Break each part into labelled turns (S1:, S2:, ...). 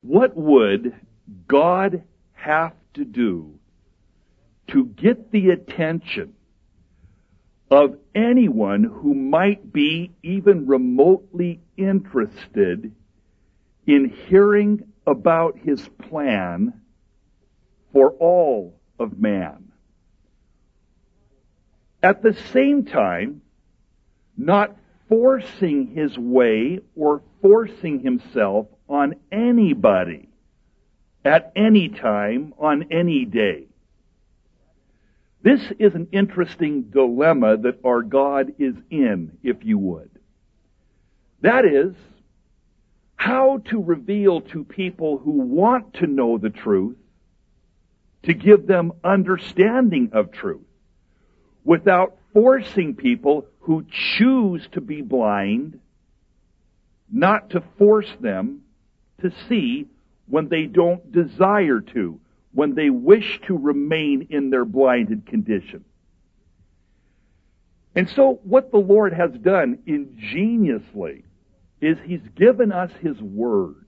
S1: What would God have to do to get the attention of anyone who might be even remotely interested in hearing about His plan for all of man? At the same time, not forcing His way or forcing Himself on anybody at any time on any day. This is an interesting dilemma that our God is in, if you would. That is, how to reveal to people who want to know the truth, to give them understanding of truth, without forcing people who choose to be blind, not to force them to see when they don't desire to, when they wish to remain in their blinded condition. And so what the Lord has done ingeniously is He's given us His Word.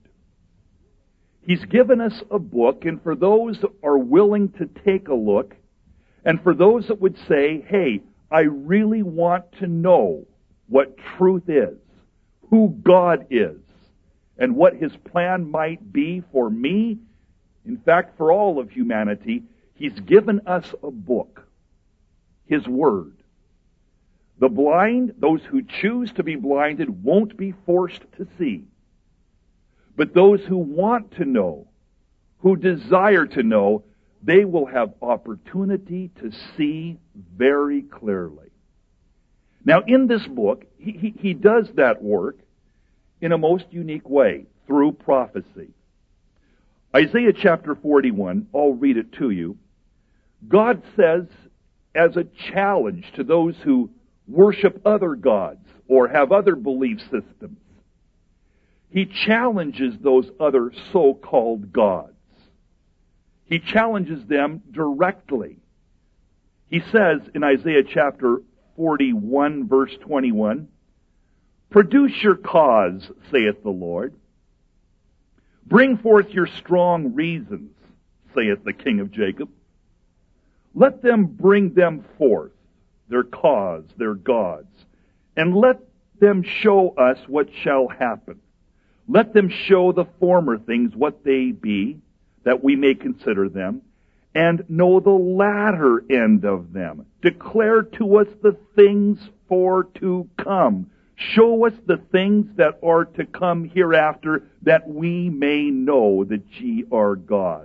S1: He's given us a book, and for those that are willing to take a look, and for those that would say, hey, I really want to know what truth is, who God is, and what His plan might be for me, in fact, for all of humanity, He's given us a book, His Word. The blind, those who choose to be blinded, won't be forced to see. But those who want to know, who desire to know, they will have opportunity to see very clearly. Now, in this book, he does that work in a most unique way, through prophecy. Isaiah chapter 41, I'll read it to you. God says, as a challenge to those who worship other gods or have other belief systems, He challenges those other so-called gods. He challenges them directly. He says in Isaiah chapter 41, verse 21, "Produce your cause, saith the Lord. Bring forth your strong reasons, saith the King of Jacob. Let them bring them forth, their cause, their gods, and let them show us what shall happen. Let them show the former things what they be, that we may consider them, and know the latter end of them. Declare to us the things for to come. Show us the things that are to come hereafter, that we may know that ye are gods."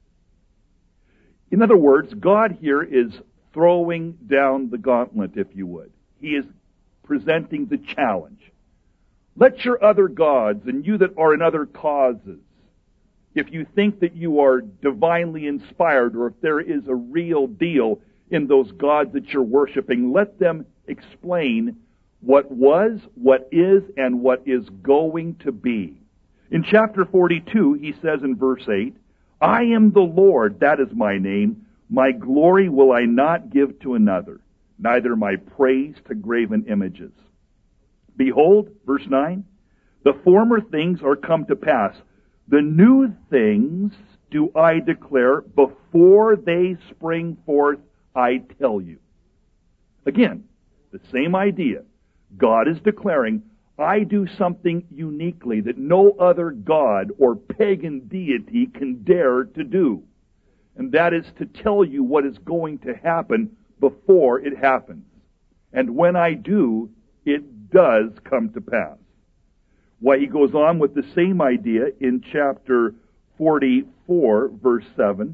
S1: In other words, God here is throwing down the gauntlet, if you would. He is presenting the challenge. Let your other gods, and you that are in other causes, if you think that you are divinely inspired, or if there is a real deal in those gods that you're worshiping, let them explain what was, what is, and what is going to be. In chapter 42, he says in verse 8, "I am the Lord, that is my name. My glory will I not give to another, neither my praise to graven images. Behold," verse 9, "the former things are come to pass. The new things do I declare, before they spring forth, I tell you." Again, the same idea. God is declaring, I do something uniquely that no other god or pagan deity can dare to do. And that is to tell you what is going to happen before it happens. And when I do, it does come to pass. Why, he goes on with the same idea in chapter 44, verse 7.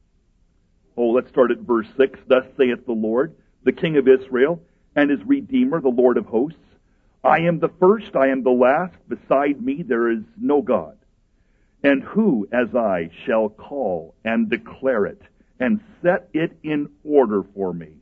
S1: Let's start at verse 6. "Thus saith the Lord, the King of Israel, and his Redeemer, the Lord of hosts. I am the first, I am the last. Beside me there is no God. And who, as I, shall call and declare it, and set it in order for me?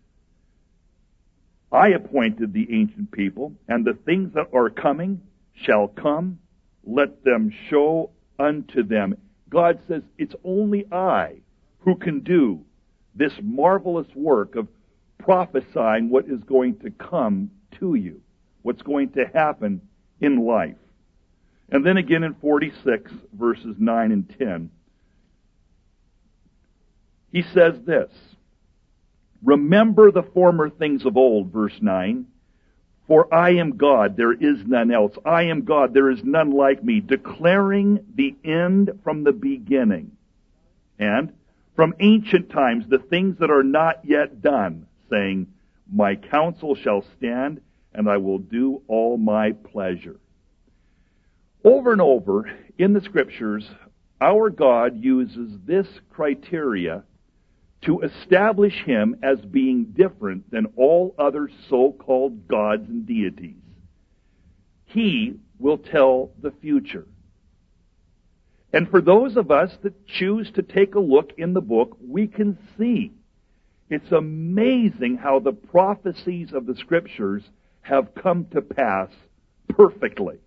S1: I appointed the ancient people, and the things that are coming shall come. Let them show unto them." God says, it's only I who can do this marvelous work of prophesying what is going to come to you, what's going to happen in life. And then again in 46, verses 9 and 10, he says this, remember the former things of old, verse 9, for I am God, there is none else. I am God, there is none like me, declaring the end from the beginning. And from ancient times, the things that are not yet done, saying, my counsel shall stand, and I will do all my pleasure. Over and over in the Scriptures, our God uses this criteria to establish Him as being different than all other so-called gods and deities. He will tell the future. And for those of us that choose to take a look in the book, we can see it's amazing how the prophecies of the Scriptures have come to pass perfectly.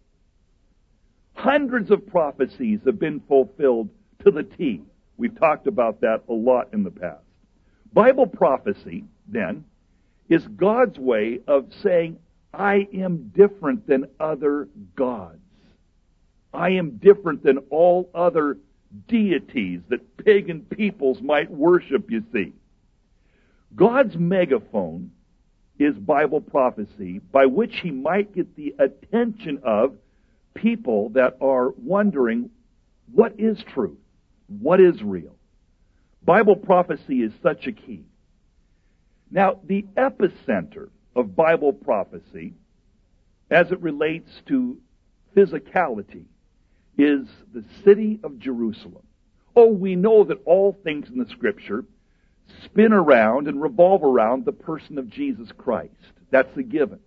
S1: Hundreds of prophecies have been fulfilled to the T. We've talked about that a lot in the past. Bible prophecy, then, is God's way of saying, I am different than other gods. I am different than all other deities that pagan peoples might worship, you see. God's megaphone is Bible prophecy, by which He might get the attention of people that are wondering, what is truth? What is real? Bible prophecy is such a key. Now, the epicenter of Bible prophecy, as it relates to physicality, is the city of Jerusalem. Oh, we know that all things in the Scripture spin around and revolve around the person of Jesus Christ. That's a given.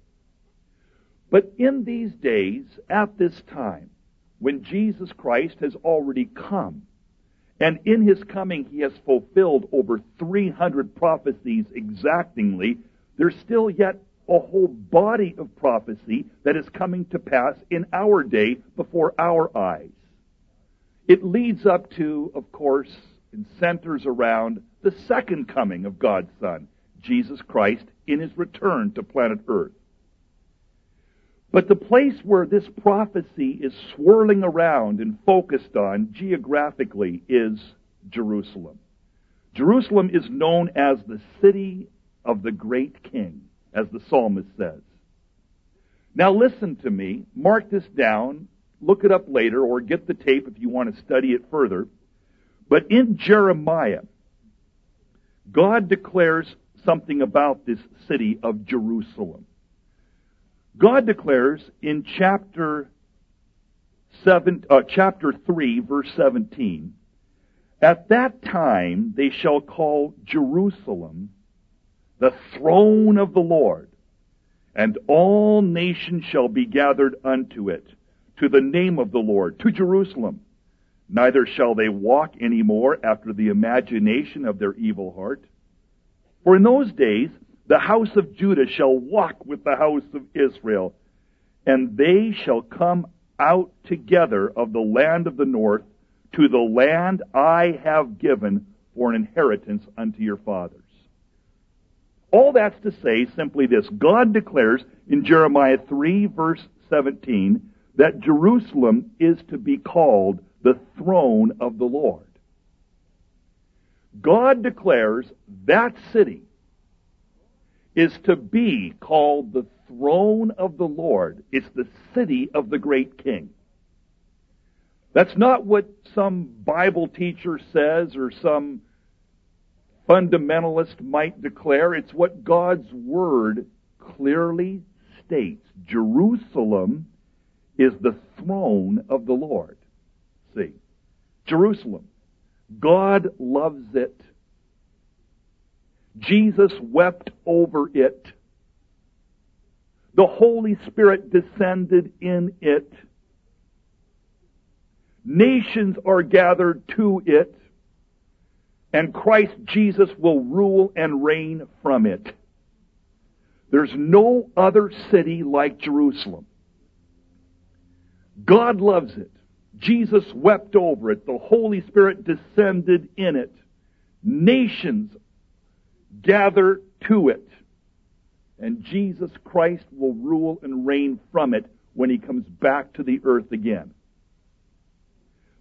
S1: But in these days, at this time, when Jesus Christ has already come, and in His coming He has fulfilled over 300 prophecies exactingly, there's still yet a whole body of prophecy that is coming to pass in our day before our eyes. It leads up to, of course, and centers around the second coming of God's Son, Jesus Christ, in His return to planet Earth. But the place where this prophecy is swirling around and focused on geographically is Jerusalem. Jerusalem is known as the city of the great king, as the psalmist says. Now listen to me, mark this down, look it up later, or get the tape if you want to study it further. But in Jeremiah, God declares something about this city of Jerusalem. God declares in chapter 3, verse 17, at that time they shall call Jerusalem the throne of the Lord, and all nations shall be gathered unto it, to the name of the Lord, to Jerusalem. Neither shall they walk any more after the imagination of their evil heart. For in those days the house of Judah shall walk with the house of Israel, and they shall come out together of the land of the north to the land I have given for an inheritance unto your fathers. All that's to say simply this. God declares in Jeremiah 3, verse 17, that Jerusalem is to be called the throne of the Lord. God declares that city is to be called the throne of the Lord. It's the city of the great king. That's not what some Bible teacher says or some fundamentalist might declare. It's what God's Word clearly states. Jerusalem is the throne of the Lord. See, Jerusalem. God loves it. Jesus wept over it. The Holy Spirit descended in it. Nations are gathered to it. And Christ Jesus will rule and reign from it. There's no other city like Jerusalem. God loves it. Jesus wept over it. The Holy Spirit descended in it. Nations gather to it. And Jesus Christ will rule and reign from it when He comes back to the earth again.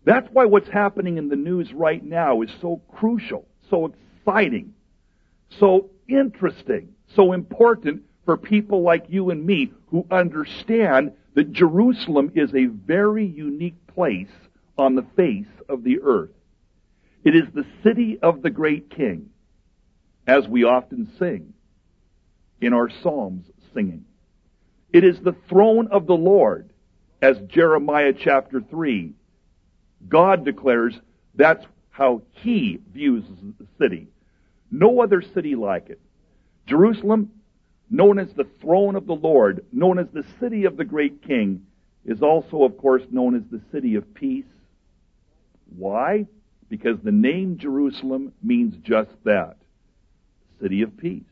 S1: That's why what's happening in the news right now is so crucial, so exciting, so interesting, so important for people like you and me who understand that Jerusalem is a very unique place on the face of the earth. It is the city of the great King, as we often sing in our Psalms singing. It is the throne of the Lord, as Jeremiah chapter 3, God declares that's how He views the city. No other city like it. Jerusalem, known as the throne of the Lord, known as the city of the great King, is also, of course, known as the city of peace. Why? Because the name Jerusalem means just that. City of peace.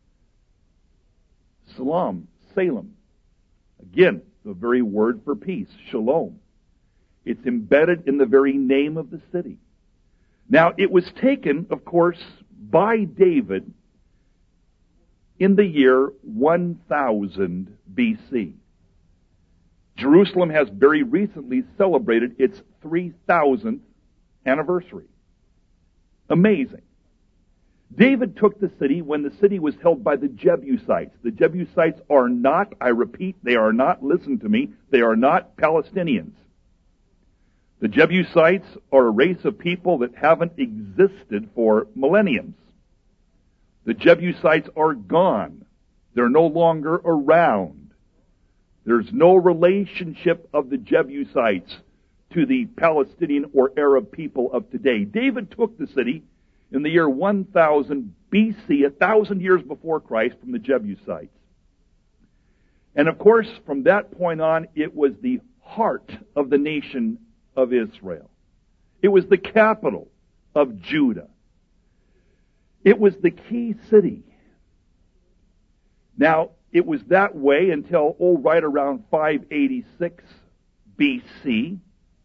S1: Salem. Again, the very word for peace, shalom. It's embedded in the very name of the city. Now, it was taken, of course, by David in the year 1000 BC. Jerusalem has very recently celebrated its 3000th anniversary. Amazing. David took the city when the city was held by the Jebusites. The Jebusites are not, I repeat, they are not, listen to me, they are not Palestinians. The Jebusites are a race of people that haven't existed for millenniums. The Jebusites are gone. They're no longer around. There's no relationship of the Jebusites to the Palestinian or Arab people of today. David took the city in the year 1000 BC, 1,000 years before Christ, from the Jebusites. And of course, from that point on, it was the heart of the nation of Israel. It was the capital of Judah. It was the key city. Now, it was that way until, right around 586 BC,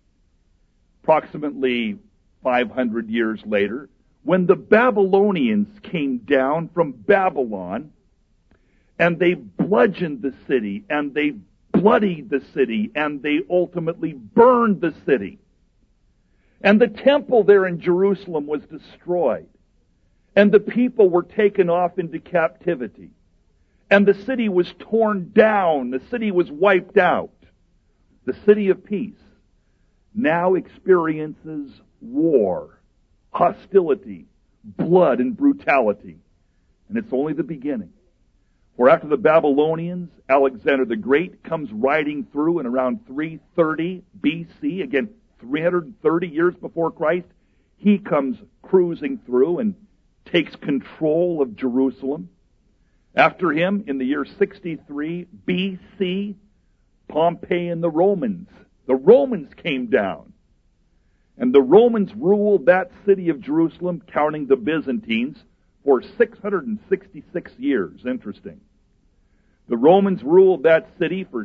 S1: approximately 500 years later, when the Babylonians came down from Babylon, and they bludgeoned the city, and they bloodied the city, and they ultimately burned the city. And the temple there in Jerusalem was destroyed. And the people were taken off into captivity. And the city was torn down. The city was wiped out. The city of peace now experiences war, hostility, blood, and brutality. And it's only the beginning. For after the Babylonians, Alexander the Great comes riding through in around 330 BC, again, 330 years before Christ. He comes cruising through and takes control of Jerusalem. After him, in the year 63 BC, Pompey and the Romans came down. And the Romans ruled that city of Jerusalem, counting the Byzantines, for 666 years. Interesting. The Romans ruled that city for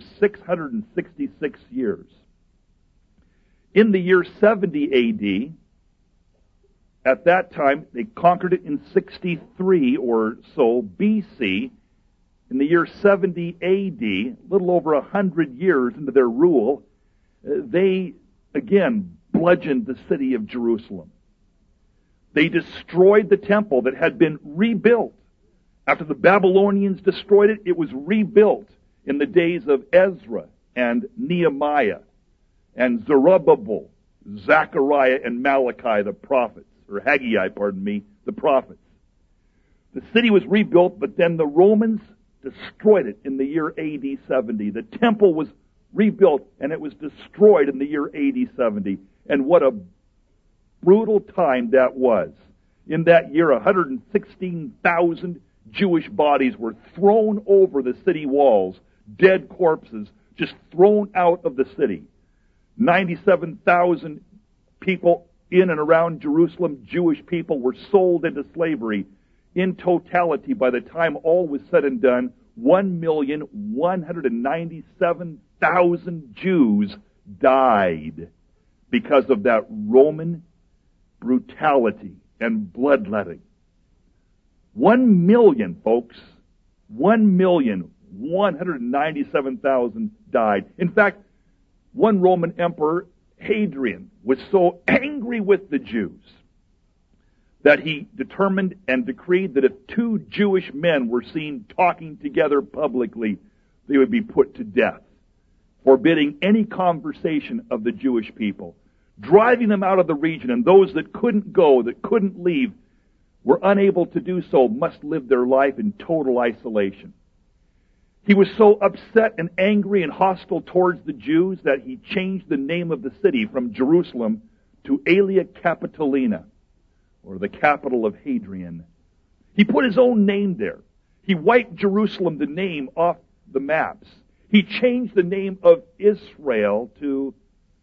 S1: 666 years. In the year 70 AD, at that time, they conquered it in 63 or so BC. In the year 70 AD, a little over 100 years into their rule, they again bludgeoned the city of Jerusalem. They destroyed the temple that had been rebuilt. After the Babylonians destroyed it, it was rebuilt in the days of Ezra and Nehemiah and Zerubbabel, Zechariah and Malachi, the prophets, or Haggai, the prophets. The city was rebuilt, but then the Romans destroyed it in the year AD 70. The temple was rebuilt, and it was destroyed in the year AD 70. And what a brutal time that was. In that year, 116,000 Jewish bodies were thrown over the city walls, dead corpses just thrown out of the city. 97,000 people in and around Jerusalem, Jewish people, were sold into slavery. In totality, by the time all was said and done, 1,197,000 Jews died because of that Roman brutality and bloodletting. 1 million, folks. 1,197,000 died. In fact, one Roman emperor Hadrian was so angry with the Jews that he determined and decreed that if two Jewish men were seen talking together publicly, they would be put to death, forbidding any conversation of the Jewish people, driving them out of the region, and those that couldn't go, that couldn't leave, were unable to do so, must live their life in total isolation. He was so upset and angry and hostile towards the Jews that he changed the name of the city from Jerusalem to Aelia Capitolina, or the capital of Hadrian. He put his own name there. He wiped Jerusalem, the name, off the maps. He changed the name of Israel to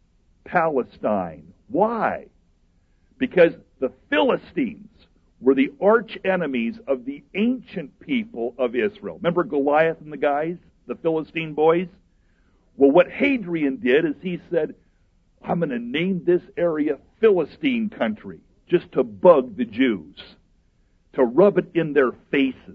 S1: Palestine. Why? Because the Philistines were the arch enemies of the ancient people of Israel. Remember Goliath and the guys, the Philistine boys? Well, what Hadrian did is he said, I'm going to name this area Philistine country, just to bug the Jews, to rub it in their faces,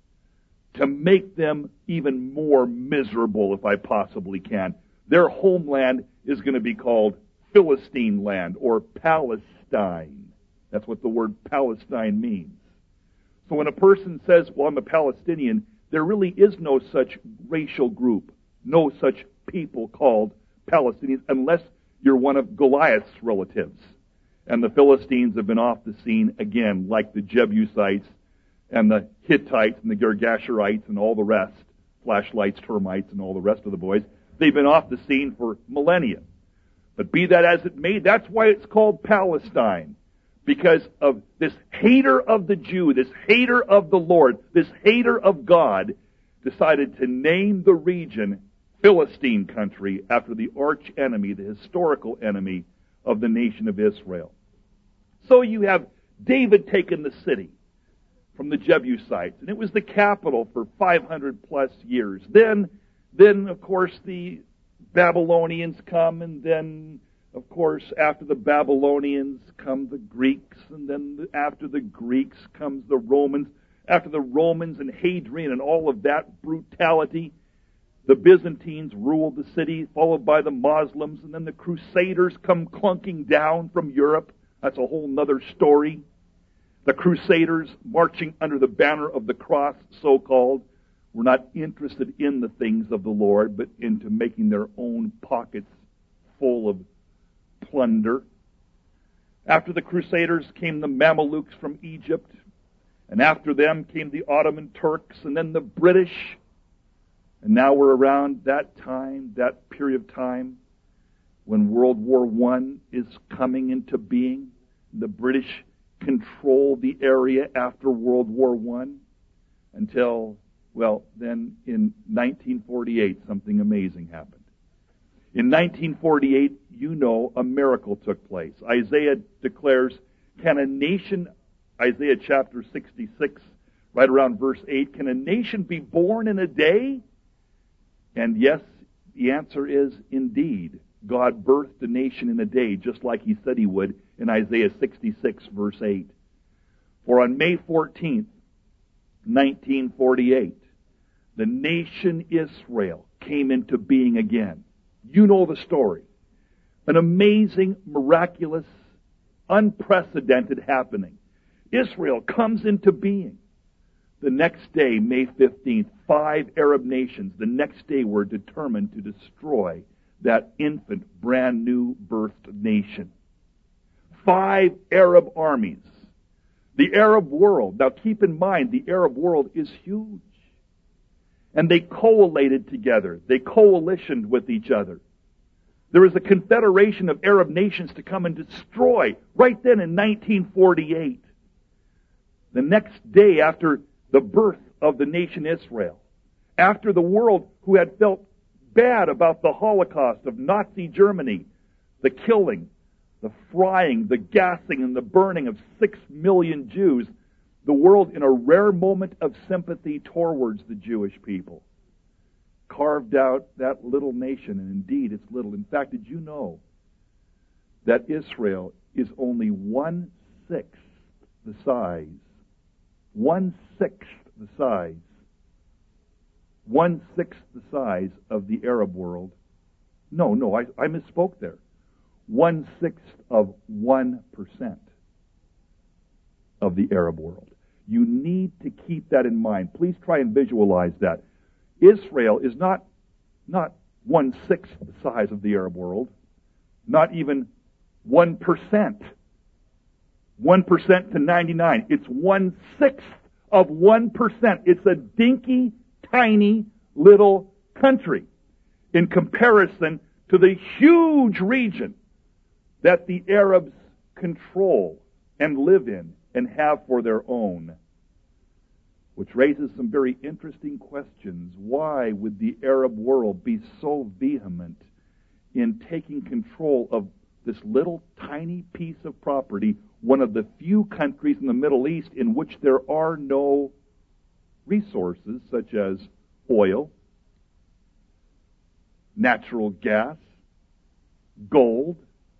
S1: to make them even more miserable if I possibly can. Their homeland is going to be called Philistine land, or Palestine. That's what the word Palestine means. So when a person says, well, I'm a Palestinian, there really is no such racial group, no such people called Palestinians, unless you're one of Goliath's relatives. And the Philistines have been off the scene again, like the Jebusites and the Hittites and the Girgasharites and all the rest, flashlights, termites, and all the rest of the boys. They've been off the scene for millennia. But be that as it may, that's why it's called Palestine. Because of this hater of the Jew, this hater of the Lord, this hater of God, decided to name the region Philistine country after the arch enemy, the historical enemy of the nation of Israel. So you have David taking the city from the Jebusites, and it was the capital for 500 plus years. Then of course the Babylonians come, and then of course, after the Babylonians come the Greeks, and then after the Greeks comes the Romans. After the Romans and Hadrian and all of that brutality, the Byzantines ruled the city, followed by the Muslims, and then the Crusaders come clunking down from Europe. That's a whole other story. The Crusaders, marching under the banner of the cross, so-called, were not interested in the things of the Lord, but into making their own pockets full of plunder. After the Crusaders came the Mamelukes from Egypt, and after them came the Ottoman Turks, and then the British. And now we're around that time, that period of time, when World War I is coming into being. The British control the area after World War I until, well, then in 1948 something amazing happened. In 1948, you know, a miracle took place. Isaiah declares, can a nation, Isaiah chapter 66, right around verse 8, can a nation be born in a day? And yes, the answer is indeed. God birthed a nation in a day, just like he said he would in Isaiah 66, verse 8. For on May 14th, 1948, the nation Israel came into being again. You know the story. An amazing, miraculous, unprecedented happening. Israel comes into being. The next day, May 15th, 5 Arab nations, the next day were determined to destroy that infant, brand new birthed nation. 5 Arab armies. The Arab world, now keep in mind, the Arab world is huge. And they collated together. They coalitioned with each other. There was a confederation of Arab nations to come and destroy right then in 1948. The next day after the birth of the nation Israel, after the world who had felt bad about the Holocaust of Nazi Germany, the killing, the frying, the gassing, and the burning of 6 million Jews, the world, in a rare moment of sympathy towards the Jewish people, carved out that little nation, and indeed it's little. In fact, did you know that Israel is only 1/6 the size? 1/6 the size. 1/6 the size of the Arab world. No, I misspoke there. 1/6 of 1% of the Arab world. You need to keep that in mind. Please try and visualize that. Israel is not 1/6 the size of the Arab world, not even 1%. 1% to 99. It's 1/6 of 1%. It's a dinky, tiny little country in comparison to the huge region that the Arabs control and live in and have for their own. Which raises some very interesting questions. Why would the Arab world be so vehement in taking control of this little tiny piece of property, one of the few countries in the Middle East in which there are no resources such as oil, natural gas, gold?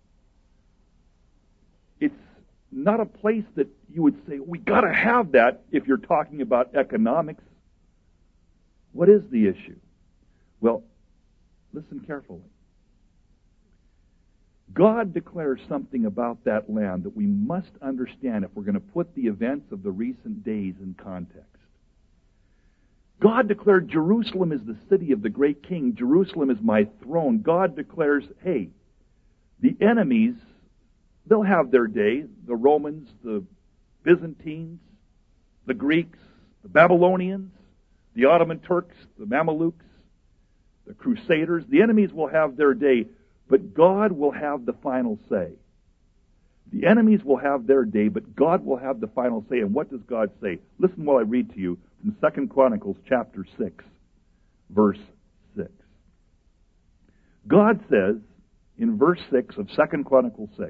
S1: It's not a place that you would say, we got to have that if you're talking about economics. What is the issue? Well, listen carefully. God declares something about that land that we must understand if we're going to put the events of the recent days in context. God declared Jerusalem is the city of the great king. Jerusalem is my throne. God declares, hey, the enemies, they'll have their day. The Romans, the Byzantines, the Greeks, the Babylonians, the Ottoman Turks, the Mamelukes, the Crusaders. The enemies will have their day, but God will have the final say. The enemies will have their day, but God will have the final say. And what does God say? Listen while I read to you from 2 Chronicles chapter 6, verse 6. God says in verse 6 of 2 Chronicles 6,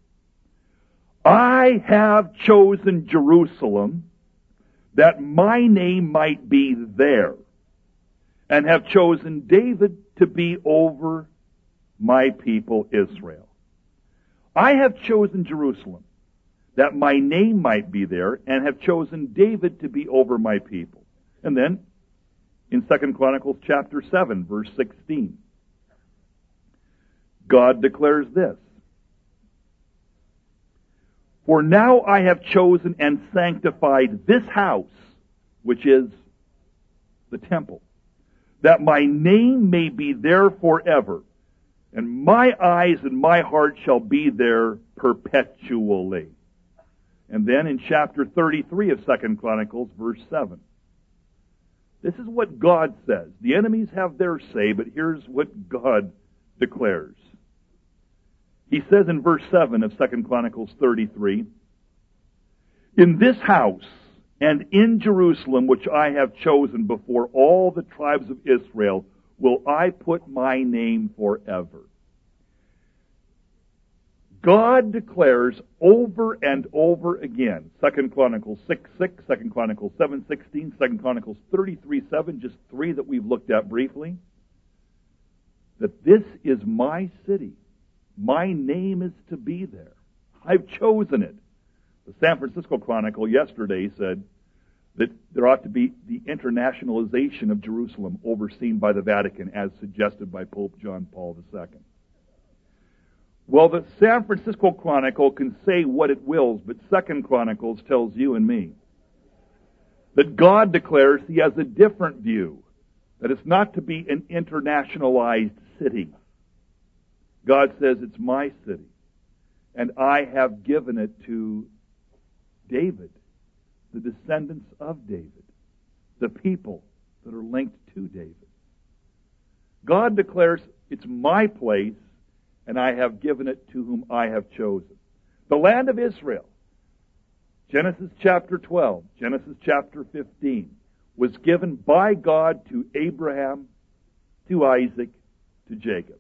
S1: I have chosen Jerusalem that my name might be there, and have chosen David to be over my people Israel. I have chosen Jerusalem that my name might be there, and have chosen David to be over my people. And then, in 2 Chronicles chapter 7, verse 16, God declares this, for now I have chosen and sanctified this house, which is the temple, that my name may be there forever, and my eyes and my heart shall be there perpetually. And then in chapter 33 of 2 Chronicles, verse 7, this is what God says. The enemies have their say, but here's what God declares. He says in verse 7 of 2 Chronicles 33, in this house and in Jerusalem, which I have chosen before all the tribes of Israel, will I put my name forever. God declares over and over again, 2 Chronicles 6:6, 2 Chronicles 7:16, 2 Chronicles 33:7, just three that we've looked at briefly, that this is my city. My name is to be there. I've chosen it. The San Francisco Chronicle yesterday said that there ought to be the internationalization of Jerusalem overseen by the Vatican as suggested by Pope John Paul II. Well, the San Francisco Chronicle can say what it wills, but 2 Chronicles tells you and me that God declares He has a different view, that it's not to be an internationalized city. God says it's my city, and I have given it to David, the descendants of David, the people that are linked to David. God declares it's my place, and I have given it to whom I have chosen. The land of Israel, Genesis chapter 12, Genesis chapter 15, was given by God to Abraham, to Isaac, to Jacob.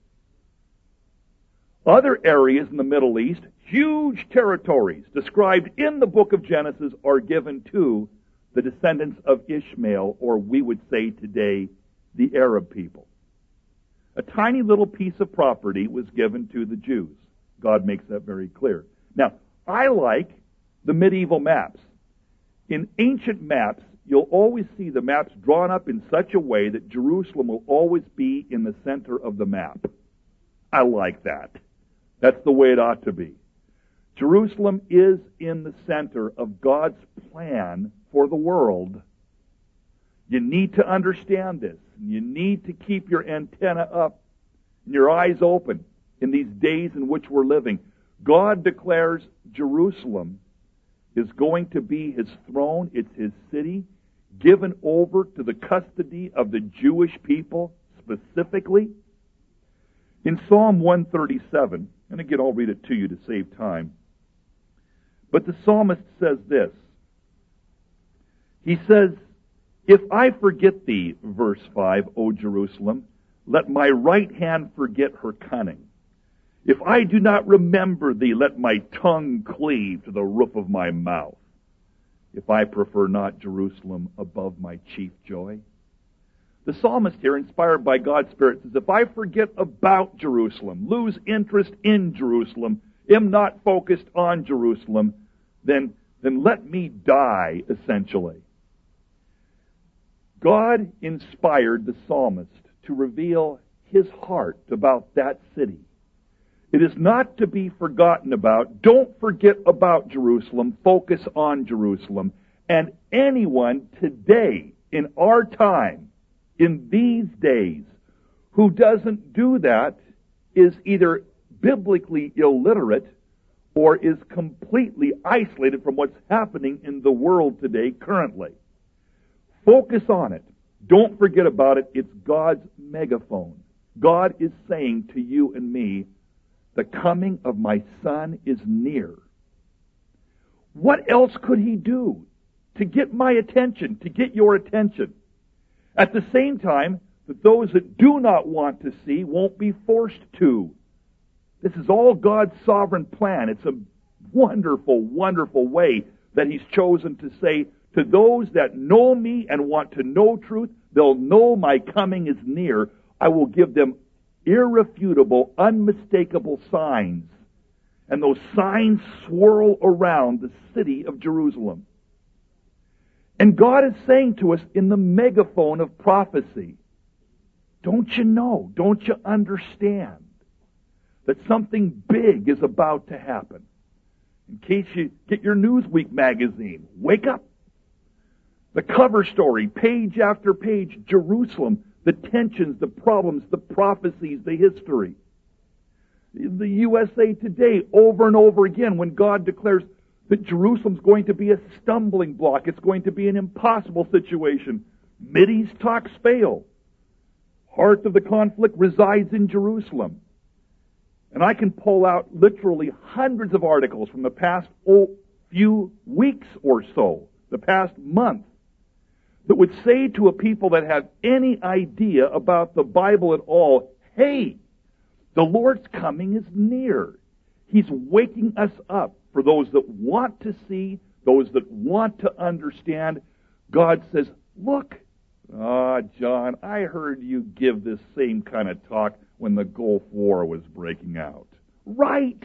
S1: Other areas in the Middle East, huge territories described in the book of Genesis, are given to the descendants of Ishmael, or we would say today, the Arab people. A tiny little piece of property was given to the Jews. God makes that very clear. Now, I like the medieval maps. In ancient maps, you'll always see the maps drawn up in such a way that Jerusalem will always be in the center of the map. I like that. That's the way it ought to be. Jerusalem is in the center of God's plan for the world. You need to understand this. You need to keep your antenna up and your eyes open in these days in which we're living. God declares Jerusalem is going to be His throne. It's His city, given over to the custody of the Jewish people specifically. In Psalm 137, and again I'll read it to you to save time, but the psalmist says this. He says, "If I forget thee," verse 5, "O Jerusalem, let my right hand forget her cunning. If I do not remember thee, let my tongue cleave to the roof of my mouth. If I prefer not Jerusalem above my chief joy." The psalmist here, inspired by God's Spirit, says, if I forget about Jerusalem, lose interest in Jerusalem, am not focused on Jerusalem, then let me die, essentially. God inspired the psalmist to reveal His heart about that city. It is not to be forgotten about. Don't forget about Jerusalem. Focus on Jerusalem. And anyone today, in our time, in these days, who doesn't do that is either biblically illiterate or is completely isolated from what's happening in the world today currently. Focus on it. Don't forget about it. It's God's megaphone. God is saying to you and me, the coming of my Son is near. What else could He do to get my attention, to get your attention? At the same time, that those that do not want to see won't be forced to. This is all God's sovereign plan. It's a wonderful, wonderful way that He's chosen to say, to those that know me and want to know truth, they'll know my coming is near. I will give them irrefutable, unmistakable signs. And those signs swirl around the city of Jerusalem. And God is saying to us in the megaphone of prophecy, don't you know, don't you understand that something big is about to happen? In case you get your Newsweek magazine, wake up. The cover story, page after page, Jerusalem, the tensions, the problems, the prophecies, the history. The USA Today, over and over again, when God declares that Jerusalem's going to be a stumbling block, it's going to be an impossible situation. Mideast talks fail. Heart of the conflict resides in Jerusalem. And I can pull out literally hundreds of articles from the past few weeks or so, the past month, that would say to a people that have any idea about the Bible at all, hey, the Lord's coming is near. He's waking us up. For those that want to see, those that want to understand, God says, look, John, I heard you give this same kind of talk when the Gulf War was breaking out. Right.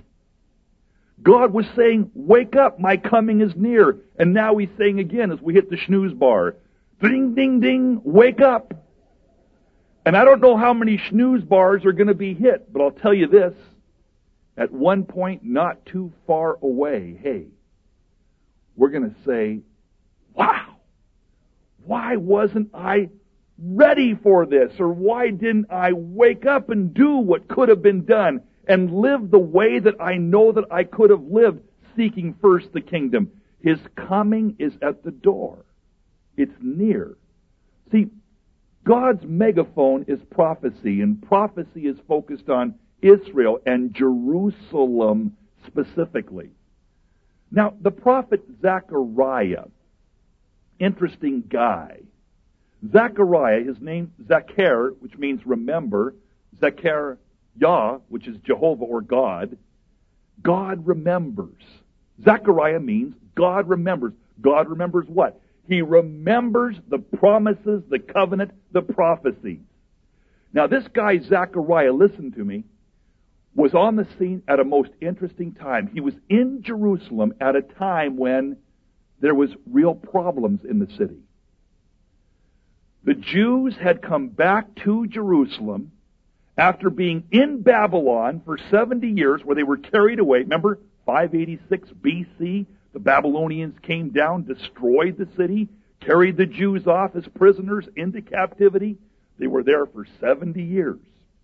S1: God was saying, wake up, my coming is near. And now He's saying again as we hit the snooze bar, ding, ding, ding, wake up. And I don't know how many snooze bars are going to be hit, but I'll tell you this. At one point, not too far away, hey, we're going to say, wow, why wasn't I ready for this? Or why didn't I wake up and do what could have been done and live the way that I know that I could have lived, seeking first the kingdom? His coming is at the door. It's near. See, God's megaphone is prophecy, and prophecy is focused on Israel and Jerusalem specifically. Now, the prophet Zechariah, interesting guy. Zechariah, his name Zechar, which means remember, Zechariah, which is Jehovah or God. God remembers. Zechariah means God remembers. God remembers what? He remembers the promises, the covenant, the prophecies. Now, this guy Zechariah, listen to me, was on the scene at a most interesting time. He was in Jerusalem at a time when there was real problems in the city. The Jews had come back to Jerusalem after being in Babylon for 70 years, where they were carried away. Remember, 586 BC, the Babylonians came down, destroyed the city, carried the Jews off as prisoners into captivity. They were there for 70 years.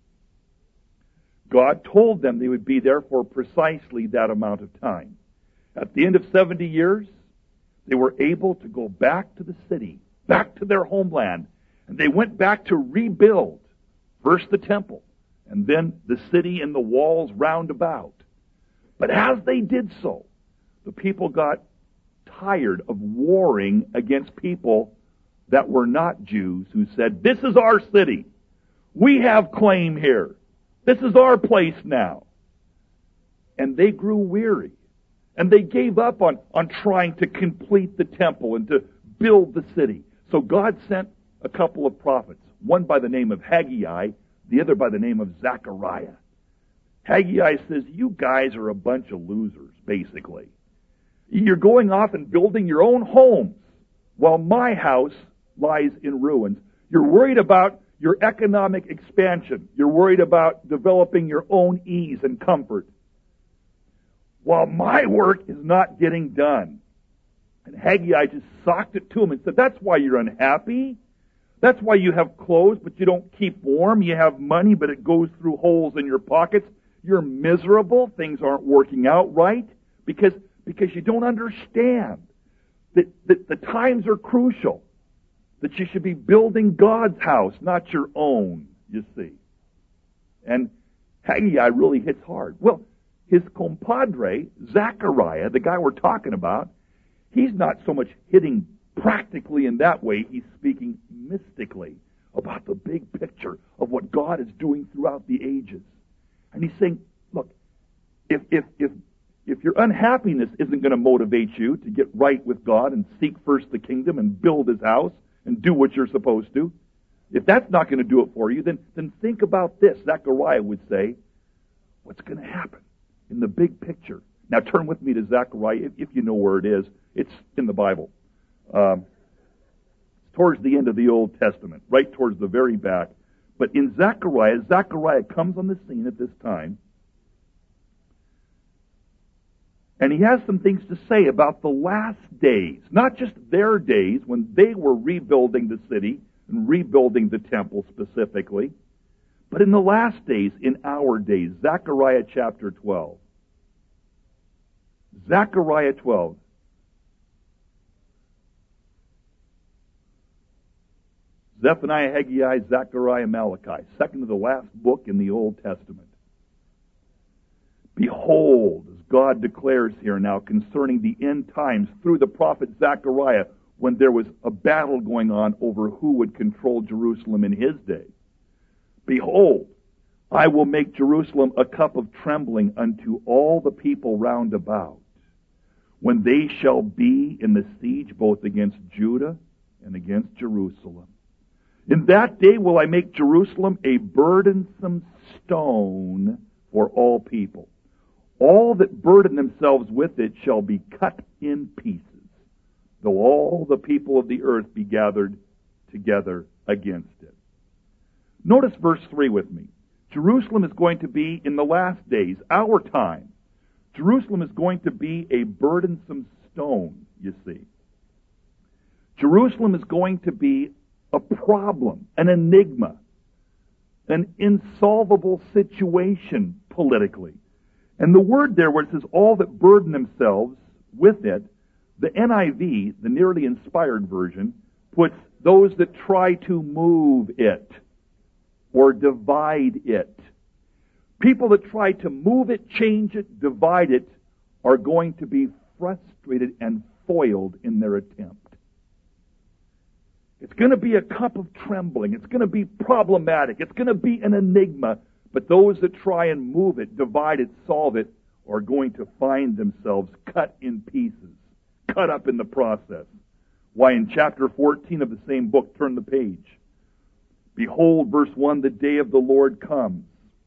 S1: God told them they would be there for precisely that amount of time. At the end of 70 years, they were able to go back to the city, back to their homeland, and they went back to rebuild first the temple, and then the city and the walls round about. But as they did so, the people got tired of warring against people that were not Jews, who said, "This is our city. We have claim here. This is our place now." And they grew weary. And they gave up on trying to complete the temple and to build the city. So God sent a couple of prophets, one by the name of Haggai, the other by the name of Zechariah. Haggai says, "You guys are a bunch of losers, basically. You're going off and building your own homes while my house lies in ruins. You're worried about your economic expansion. You're worried about developing your own ease and comfort, while my work is not getting done." And Haggai just socked it to him and said, "That's why you're unhappy. That's why you have clothes, but you don't keep warm. You have money, but it goes through holes in your pockets. You're miserable. Things aren't working out right because you don't understand that the times are crucial, that you should be building God's house, not your own, you see." And Haggai really hits hard. Well, his compadre, Zechariah, the guy we're talking about, he's not so much hitting practically in that way. He's speaking mystically about the big picture of what God is doing throughout the ages. And he's saying, look, if your unhappiness isn't going to motivate you to get right with God and seek first the kingdom and build His house and do what you're supposed to, if that's not going to do it for you, then think about this. Zechariah would say, what's going to happen in the big picture? Now turn with me to Zechariah, if you know where it is. It's in the Bible. Towards the end of the Old Testament, right towards the very back. But in Zechariah comes on the scene at this time, and he has some things to say about the last days, not just their days when they were rebuilding the city and rebuilding the temple specifically, but in the last days, in our days. Zechariah chapter 12. Zechariah 12. Zephaniah, Haggai, Zechariah, Malachi. Second to the last book in the Old Testament. Behold, as God declares here now concerning the end times through the prophet Zechariah, when there was a battle going on over who would control Jerusalem in his day. Behold, I will make Jerusalem a cup of trembling unto all the people round about, when they shall be in the siege both against Judah and against Jerusalem. In that day will I make Jerusalem a burdensome stone for all people. All that burden themselves with it shall be cut in pieces, though all the people of the earth be gathered together against it. Notice verse 3 with me. Jerusalem is going to be, in the last days, our time, Jerusalem is going to be a burdensome stone, you see. Jerusalem is going to be a problem, an enigma, an insolvable situation politically. And the word there where it says all that burden themselves with it, the NIV, the nearly inspired version, puts those that try to move it or divide it. People that try to move it, change it, divide it are going to be frustrated and foiled in their attempt. It's going to be a cup of trembling. It's going to be problematic. It's going to be an enigma. But those that try and move it, divide it, solve it, are going to find themselves cut in pieces, cut up in the process. Why, in chapter 14 of the same book, turn the page. Behold, verse 1, the day of the Lord comes.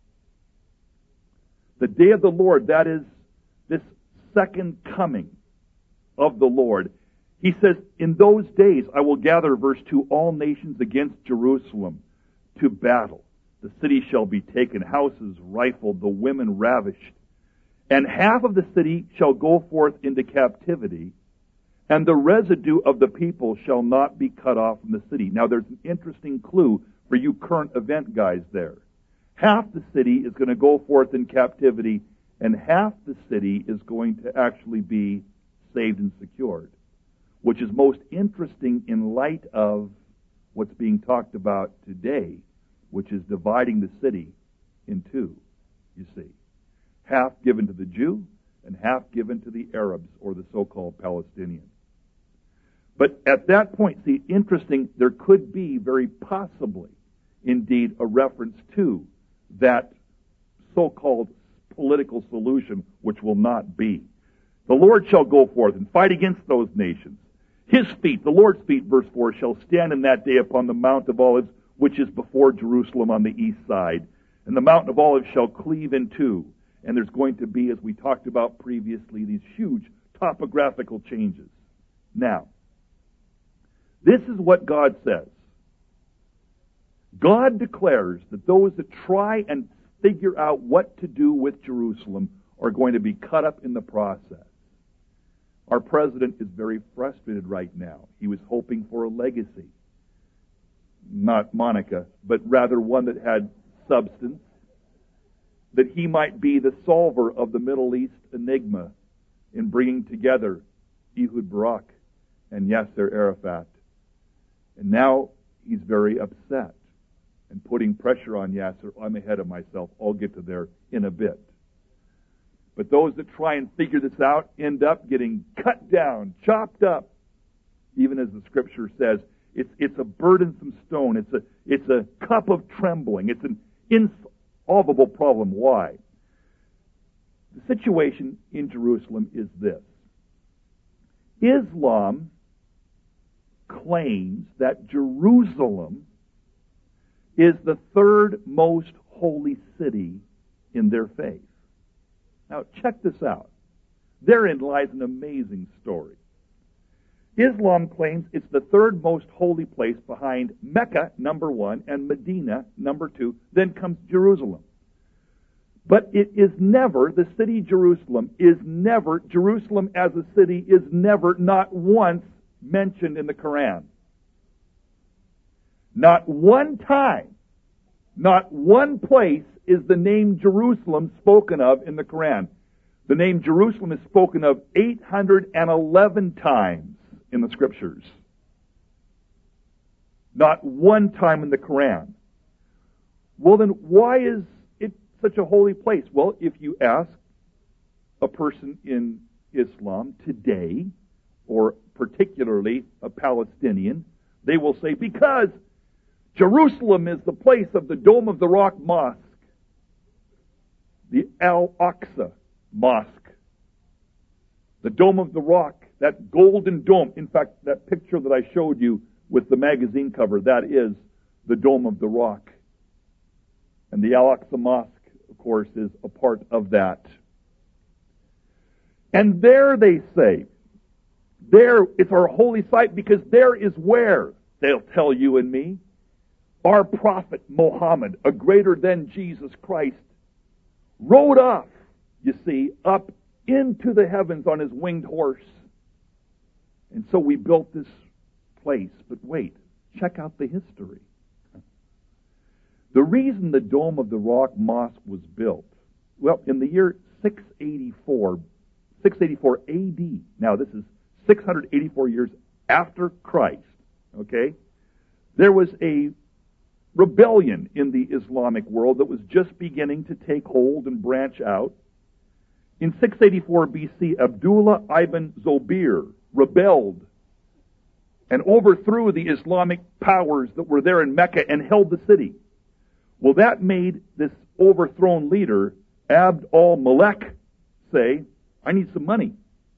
S1: The day of the Lord, that is this second coming of the Lord. He says, in those days I will gather, verse 2, all nations against Jerusalem to battle. The city shall be taken, houses rifled, the women ravished. And half of the city shall go forth into captivity, and the residue of the people shall not be cut off from the city. Now there's an interesting clue for you current event guys there. Half the city is going to go forth in captivity, and half the city is going to actually be saved and secured, which is most interesting in light of what's being talked about today, which is dividing the city in two, you see. Half given to the Jew and half given to the Arabs, or the so-called Palestinians. But at that point, see, interesting, there could be very possibly, indeed, a reference to that so-called political solution, which will not be. The Lord shall go forth and fight against those nations. His feet, the Lord's feet, verse 4, shall stand in that day upon the Mount of Olives, which is before Jerusalem on the east side. And the Mountain of Olives shall cleave in two. And there's going to be, as we talked about previously, these huge topographical changes. Now, this is what God says. God declares that those that try and figure out what to do with Jerusalem are going to be cut up in the process. Our president is very frustrated right now. He was hoping for a legacy. Not Monica, but rather one that had substance, that he might be the solver of the Middle East enigma in bringing together Ehud Barak and Yasser Arafat. And now he's very upset and putting pressure on Yasser. I'm ahead of myself. I'll get to there in a bit. But those that try and figure this out end up getting cut down, chopped up. Even as the scripture says, it's a burdensome stone. It's a cup of trembling. It's an insolvable problem. Why? The situation in Jerusalem is this. Islam claims that Jerusalem is the third most holy city in their faith. Now, check this out. Therein lies an amazing story. Islam claims it's the third most holy place behind Mecca, number one, and Medina, number two. Then comes Jerusalem. But it is never, the city Jerusalem as a city is never, not once, mentioned in the Quran. Not one time, not one place is the name Jerusalem spoken of in the Quran. The name Jerusalem is spoken of 811 times in the Scriptures. Not one time in the Quran. Well, then why is it such a holy place? Well, if you ask a person in Islam today, or particularly a Palestinian, they will say, because Jerusalem is the place of the Dome of the Rock Mosque, the Al-Aqsa Mosque, the Dome of the Rock, that golden dome. In fact, that picture that I showed you with the magazine cover, that is the Dome of the Rock. And the Al-Aqsa Mosque, of course, is a part of that. And there, they say, there, it's our holy site because there is where, they'll tell you and me, our prophet Muhammad, a greater than Jesus Christ, rode off, you see, up into the heavens on his winged horse. And so we built this place. But wait, check out the history. The reason the Dome of the Rock Mosque was built, well, in the year 684 AD, now this is 684 years after Christ, okay, there was a rebellion in the Islamic world that was just beginning to take hold and branch out. In 684 BC, Abdullah ibn Zubayr rebelled and overthrew the Islamic powers that were there in Mecca and held the city. Well, that made this overthrown leader, Abd al-Malek, say, I need some money.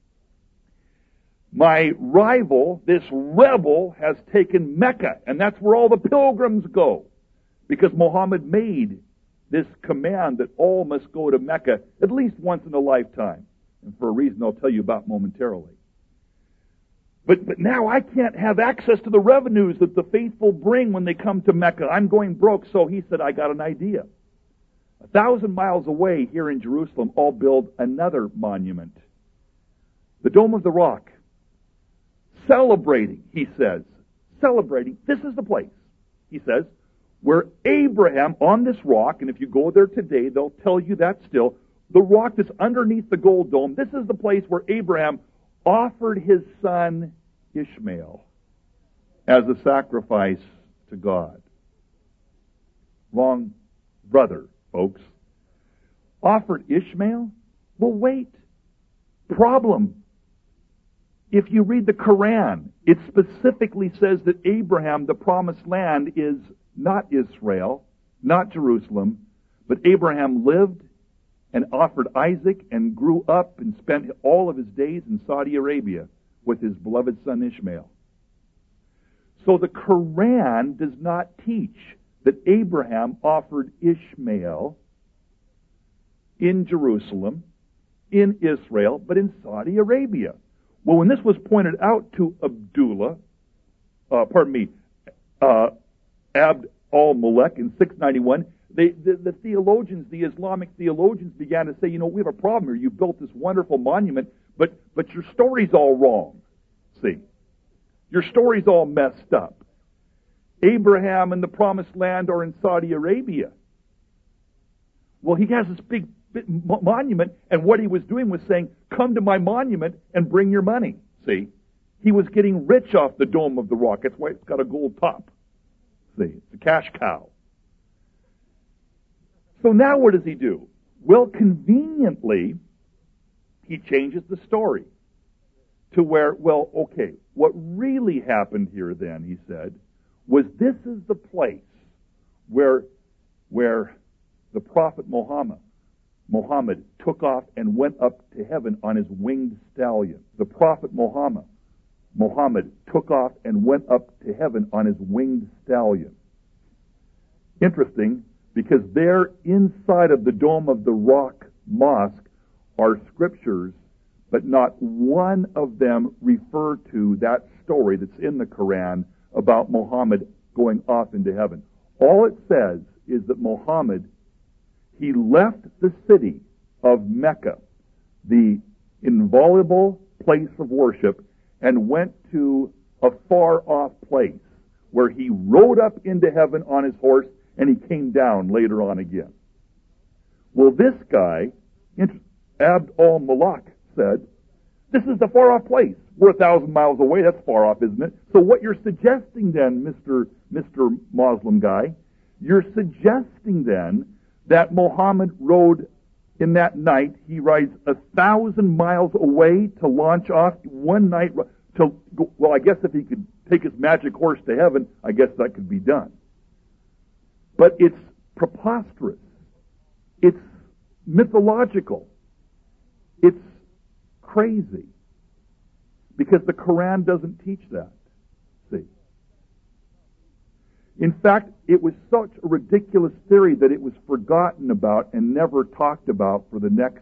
S1: My rival, this rebel, has taken Mecca, and that's where all the pilgrims go. Because Muhammad made this command that all must go to Mecca at least once in a lifetime. And for a reason I'll tell you about momentarily. But now I can't have access to the revenues that the faithful bring when they come to Mecca. I'm going broke. So he said, I got an idea. 1,000 miles away here in Jerusalem, I'll build another monument. The Dome of the Rock. Celebrating, he says. Celebrating. This is the place, he says, where Abraham, on this rock, and if you go there today, they'll tell you that still, the rock that's underneath the gold dome, this is the place where Abraham offered his son Ishmael as a sacrifice to God. Wrong brother, folks. Offered Ishmael? Well, wait. Problem. If you read the Quran, it specifically says that Abraham, the promised land, is not Israel, not Jerusalem, but Abraham lived and offered Isaac and grew up and spent all of his days in Saudi Arabia with his beloved son Ishmael. So the Quran does not teach that Abraham offered Ishmael in Jerusalem, in Israel, but in Saudi Arabia. Well, when this was pointed out to Abd al-Mulek in 691, the theologians, the Islamic theologians began to say, we have a problem here. You built this wonderful monument, but your story's all wrong. See? Your story's all messed up. Abraham and the promised land are in Saudi Arabia. Well, he has this big monument, and what he was doing was saying, come to my monument and bring your money. See? He was getting rich off the Dome of the Rock. That's why it's got a gold top. See? It's a cash cow. So now what does he do? Well, conveniently, he changes the story to where, what really happened here then, he said, was this is the place where the prophet Muhammad took off and went up to heaven on his winged stallion. The prophet Muhammad took off and went up to heaven on his winged stallion. Interesting, because there inside of the Dome of the Rock Mosque are scriptures, but not one of them refer to that story that's in the Quran about Muhammad going off into heaven. All it says is that Muhammad, he left the city of Mecca, the inviolable place of worship, and went to a far-off place where he rode up into heaven on his horse and he came down later on again. Well, this guy, Abd al-Mulek, said, this is the far-off place. We're 1,000 miles away. That's far off, isn't it? So what you're suggesting then, Mr. Muslim guy, you're suggesting then that Muhammad rode in that night, he rides 1,000 miles away to launch off one night I guess if he could take his magic horse to heaven, I guess that could be done. But it's preposterous. It's mythological. It's crazy. Because the Quran doesn't teach that. See? In fact, it was such a ridiculous theory that it was forgotten about and never talked about for the next,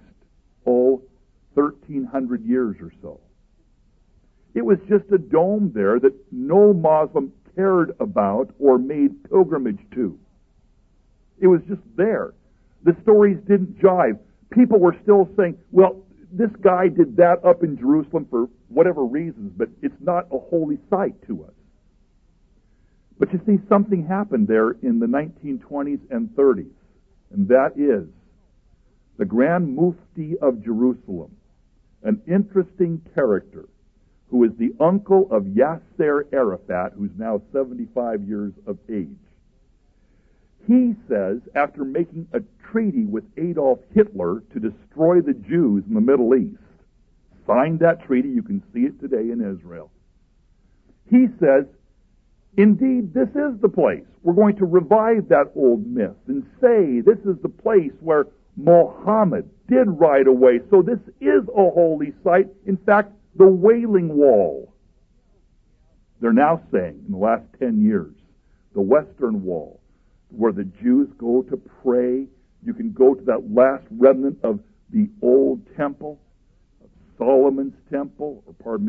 S1: 1,300 years or so. It was just a dome there that no Muslim cared about or made pilgrimage to. It was just there. The stories didn't jive. People were still saying, well, this guy did that up in Jerusalem for whatever reasons, but it's not a holy site to us. But you see, something happened there in the 1920s and 30s, and that is the Grand Mufti of Jerusalem, an interesting character who is the uncle of Yasser Arafat, who's now 75 years of age. He says, after making a treaty with Adolf Hitler to destroy the Jews in the Middle East, signed that treaty, you can see it today in Israel. He says, indeed, this is the place. We're going to revive that old myth and say this is the place where Muhammad did ride away. So this is a holy site. In fact, the Wailing Wall. They're now saying, in the last 10 years, the Western Wall, where the Jews go to pray. You can go to that last remnant of the old temple, of Solomon's temple,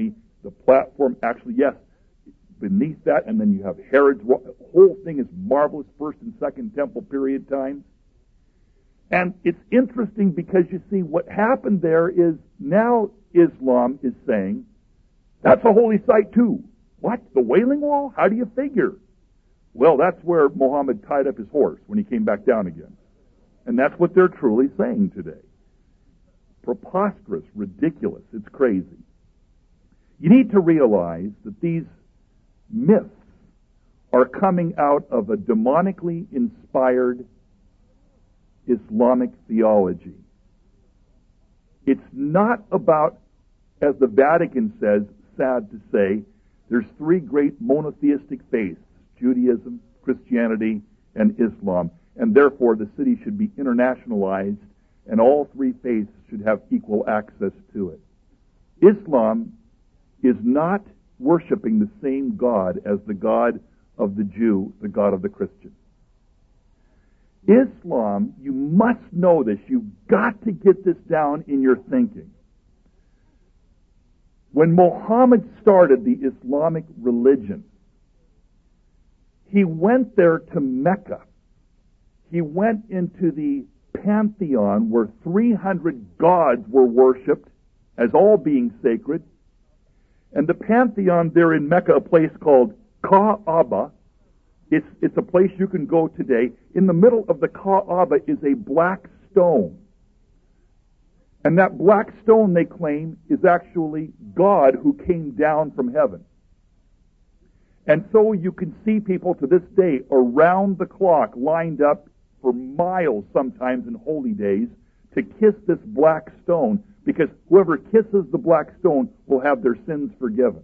S1: the platform, actually, yes, beneath that, and then you have Herod's, the whole thing is marvelous, first and second temple period times. And it's interesting because you see what happened there is now Islam is saying, that's a holy site too. What? The Wailing Wall? How do you figure? Well, that's where Muhammad tied up his horse when he came back down again. And that's what they're truly saying today. Preposterous, ridiculous, it's crazy. You need to realize that these myths are coming out of a demonically inspired Islamic theology. It's not about, as the Vatican says, sad to say, there's three great monotheistic faiths, Judaism, Christianity, and Islam, and therefore the city should be internationalized and all three faiths should have equal access to it. Islam is not worshiping the same God as the God of the Jew, the God of the Christian. Islam, you must know this. You've got to get this down in your thinking. When Muhammad started the Islamic religion, he went there to Mecca. He went into the pantheon where 300 gods were worshipped as all being sacred. And the pantheon there in Mecca, a place called Kaaba, it's a place you can go today. In the middle of the Kaaba is a black stone. And that black stone, they claim, is actually God who came down from heaven. And so you can see people to this day around the clock lined up for miles sometimes in holy days to kiss this black stone, because whoever kisses the black stone will have their sins forgiven.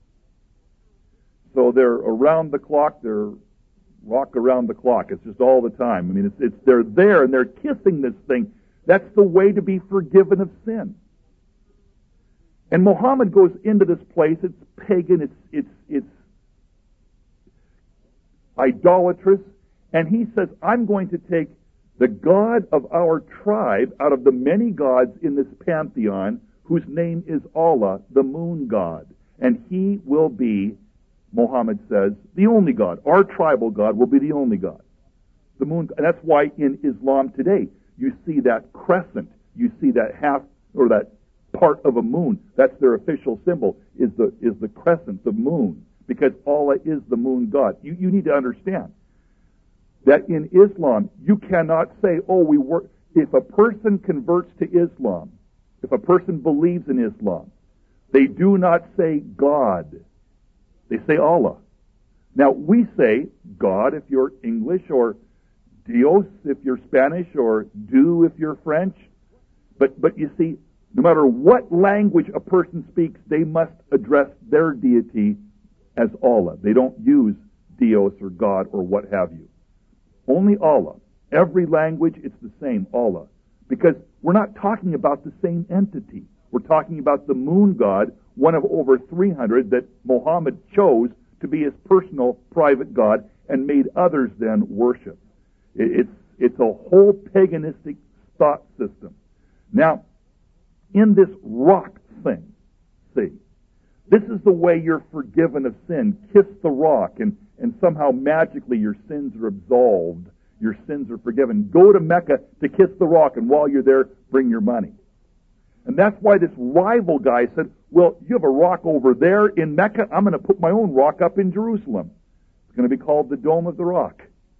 S1: So they're around the clock, they're rock around the clock. It's just all the time. I mean, they're there and they're kissing this thing. That's the way to be forgiven of sin. And Muhammad goes into this place. It's pagan. It's idolatrous. And he says, I'm going to take the God of our tribe out of the many gods in this pantheon, whose name is Allah, the moon god. And he will be, Muhammad says, the only God. Our tribal God will be the only God. The moon. And that's why in Islam today, you see that crescent. You see that half, or that part of a moon. That's their official symbol, is the crescent, the moon. Because Allah is the moon God. You need to understand that in Islam, you cannot say, if a person converts to Islam, if a person believes in Islam, they do not say God. They say Allah. Now, we say God if you're English, or Dios if you're Spanish, or do if you're French. But you see, no matter what language a person speaks, they must address their deity as Allah. They don't use Dios or God or what have you. Only Allah. Every language, it's the same, Allah. Because we're not talking about the same entity. We're talking about the moon god, one of over 300 that Muhammad chose to be his personal private god and made others then worship. It's a whole paganistic thought system. Now, in this rock thing, see, this is the way you're forgiven of sin. Kiss the rock, and somehow magically your sins are absolved. Your sins are forgiven. Go to Mecca to kiss the rock, and while you're there, bring your money. And that's why this rival guy said, well, you have a rock over there in Mecca. I'm going to put my own rock up in Jerusalem. It's going to be called the Dome of the Rock.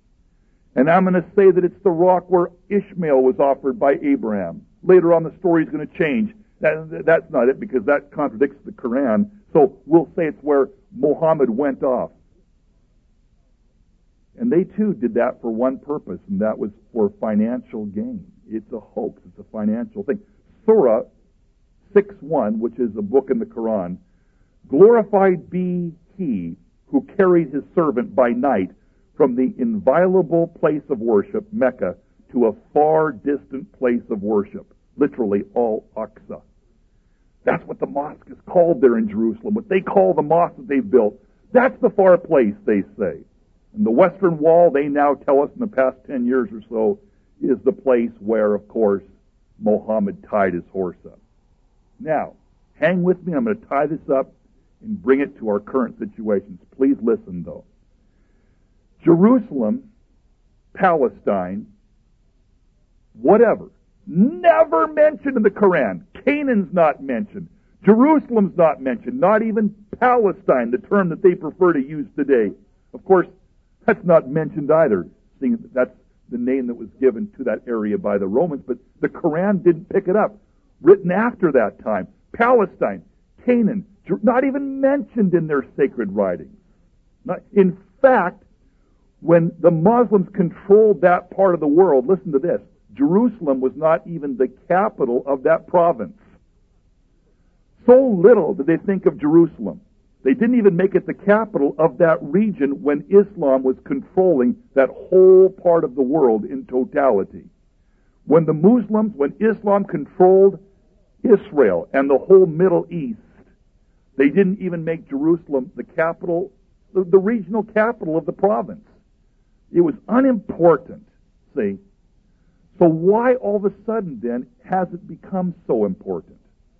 S1: And I'm going to say that it's the rock where Ishmael was offered by Abraham. Later on, the story is going to change. That's not it, because that contradicts the Quran. So we'll say it's where Muhammad went off. And they too did that for one purpose, and that was for financial gain. It's a hoax. It's a financial thing. Surah 6:1, which is a book in the Quran, glorified be he who carried his servant by night from the inviolable place of worship, Mecca, to a far distant place of worship, literally Al-Aqsa. That's what the mosque is called there in Jerusalem. What they call the mosque that they've built, that's the far place, they say. And the Western Wall, they now tell us in the past 10 years or so, is the place where, of course, Muhammad tied his horse up. Now, hang with me. I'm going to tie this up and bring it to our current situations. Please listen, though. Jerusalem, Palestine, whatever, never mentioned in the Quran. Canaan's not mentioned. Jerusalem's not mentioned. Not even Palestine, the term that they prefer to use today. Of course, that's not mentioned either, seeing that that's the name that was given to that area by the Romans, but the Quran didn't pick it up. Written after that time. Palestine, Canaan, not even mentioned in their sacred writings. In fact, when the Muslims controlled that part of the world, listen to this, Jerusalem was not even the capital of that province. So little did they think of Jerusalem. They didn't even make it the capital of that region when Islam was controlling that whole part of the world in totality. When Islam controlled Israel and the whole Middle East, they didn't even make Jerusalem the capital, the regional capital of the province. It was unimportant, see. So why all of a sudden then has it become so important?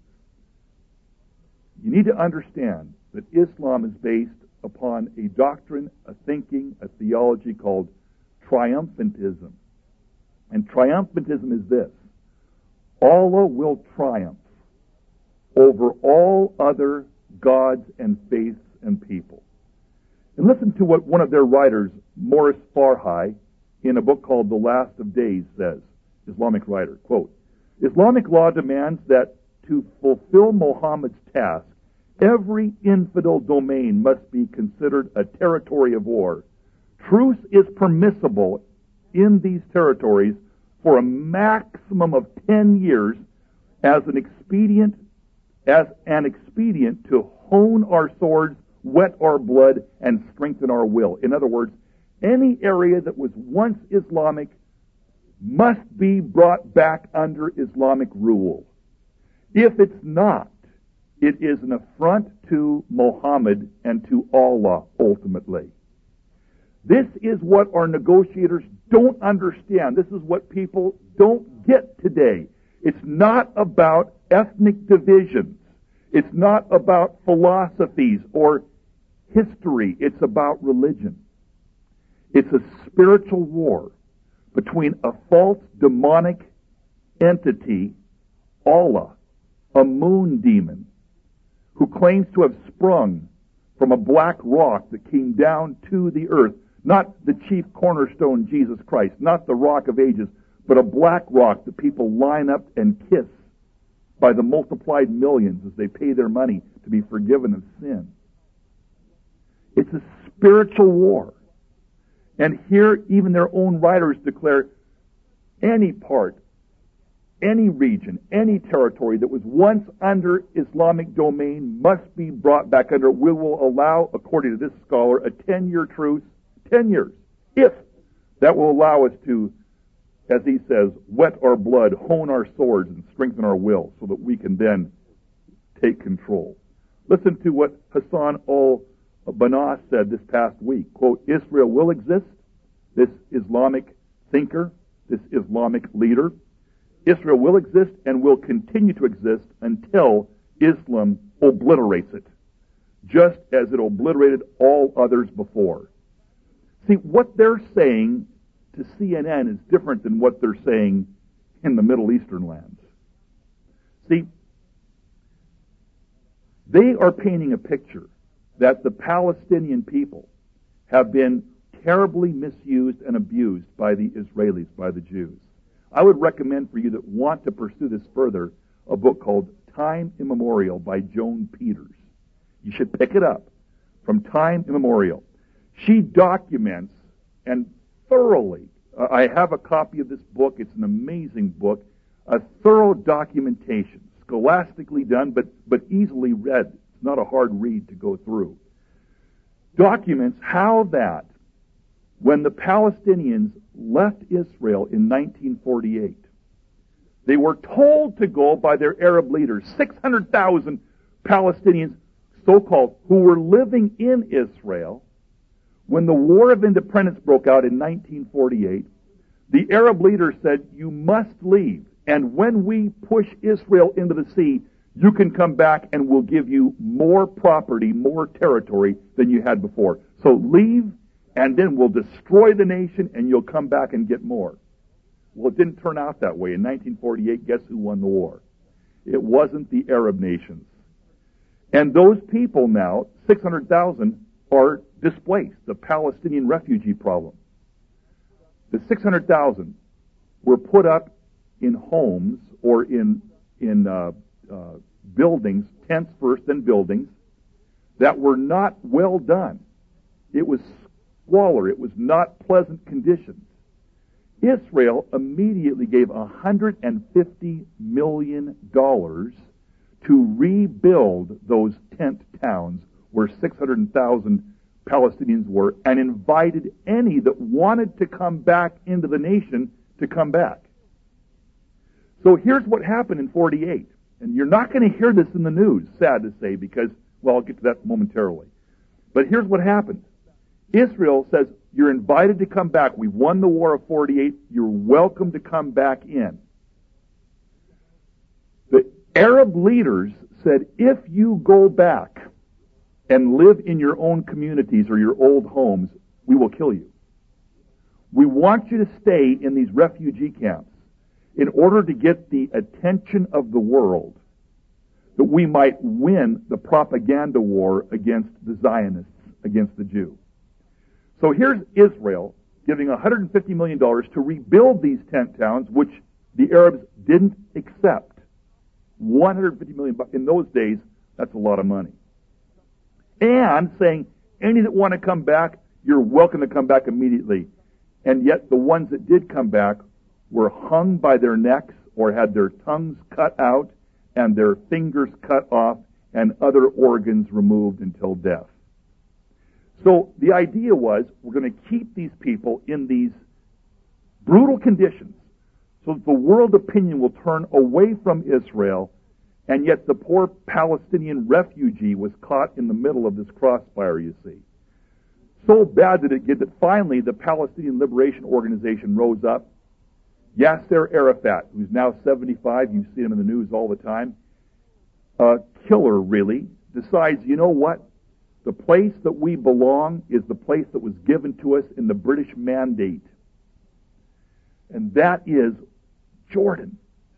S1: You need to understand that Islam is based upon a doctrine, a thinking, a theology called triumphantism. And triumphantism is this: Allah will triumph over all other gods and faiths and people. And listen to what one of their writers, Morris Farhai, in a book called The Last of Days says, Islamic writer, quote, Islamic law demands that to fulfill Muhammad's task, every infidel domain must be considered a territory of war. Truce is permissible in these territories for a maximum of 10 years as an expedient to hone our swords, wet our blood, and strengthen our will. In other words, any area that was once Islamic must be brought back under Islamic rule. If it's not, it is an affront to Muhammad and to Allah, ultimately. This is what our negotiators don't understand. This is what people don't get today. It's not about ethnic divisions. It's not about philosophies or history. It's about religion. It's a spiritual war between a false demonic entity, Allah, a moon demon, who claims to have sprung from a black rock that came down to the earth. Not the chief cornerstone, Jesus Christ, not the rock of ages, but a black rock that people line up and kiss by the multiplied millions as they pay their money to be forgiven of sin. It's a spiritual war. And here, even their own writers declare any part, any region, any territory that was once under Islamic domain must be brought back under. We will allow, according to this scholar, a 10-year truce, 10 years, if that will allow us to, as he says, wet our blood, hone our swords, and strengthen our will so that we can then take control. Listen to what Hassan al-Banna said this past week. Quote, Israel will exist, this Islamic thinker, this Islamic leader. Israel will exist and will continue to exist until Islam obliterates it, just as it obliterated all others before. See, what they're saying to CNN is different than what they're saying in the Middle Eastern lands. See, they are painting a picture that the Palestinian people have been terribly misused and abused by the Israelis, by the Jews. I would recommend for you that want to pursue this further a book called Time Immemorial by Joan Peters. You should pick it up. From Time Immemorial. She documents and thoroughly, I have a copy of this book, it's an amazing book, a thorough documentation, scholastically done, but easily read. It's not a hard read to go through. Documents how that when the Palestinians left Israel in 1948, they were told to go by their Arab leaders, 600,000 Palestinians, so-called, who were living in Israel. When the War of Independence broke out in 1948, the Arab leaders said, you must leave. And when we push Israel into the sea, You can come back and we'll give you more property, more territory than you had before. So leave, and then we'll destroy the nation, and you'll come back and get more. Well, it didn't turn out that way. In 1948, guess who won the war? It wasn't the Arab nations. And those people now, 600,000, are displaced, the Palestinian refugee problem. The 600,000 were put up in homes or in buildings, tents first, then buildings, that were not well done. It was squalor. It was not pleasant conditions. Israel immediately gave $150 million to rebuild those tent towns where 600,000 Palestinians were, and invited any that wanted to come back into the nation to come back. So here's what happened in 48. And you're not going to hear this in the news, sad to say, because, well, I'll get to that momentarily. But here's what happened. Israel says, you're invited to come back. We've won the war of 48. You're welcome to come back in. The Arab leaders said, if you go back and live in your own communities or your old homes, we will kill you. We want you to stay in these refugee camps in order to get the attention of the world, that we might win the propaganda war against the Zionists, against the Jew. So here's Israel giving $150 million to rebuild these tent towns, which the Arabs didn't accept. $150 million. In those days, that's a lot of money. And saying, any that want to come back, you're welcome to come back immediately. And yet the ones that did come back were hung by their necks or had their tongues cut out and their fingers cut off and other organs removed until death. So the idea was, we're going to keep these people in these brutal conditions so that the world opinion will turn away from Israel, and yet the poor Palestinian refugee was caught in the middle of this crossfire, you see. So bad did it get that finally the Palestinian Liberation Organization rose up. Yasser Arafat, who's now 75, you see him in the news all the time, a killer really, decides, you know what? The place that we belong is the place that was given to us in the British Mandate. And that is Jordan.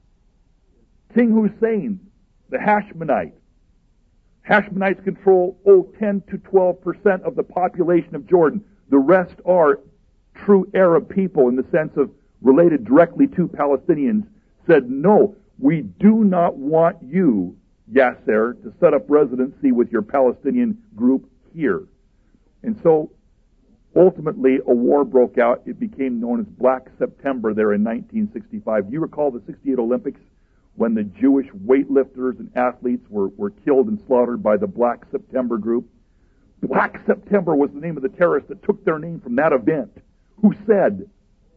S1: King Hussein, the Hashmonite. Hashmonites control 10 to 12% of the population of Jordan. The rest are true Arab people in the sense of related directly to Palestinians, said, no, we do not want you, Yasser, to set up residency with your Palestinian group here. And so, ultimately, a war broke out. It became known as Black September there in 1965. Do you recall the 68 Olympics when the Jewish weightlifters and athletes were killed and slaughtered by the Black September group? Black September was the name of the terrorist that took their name from that event, who said,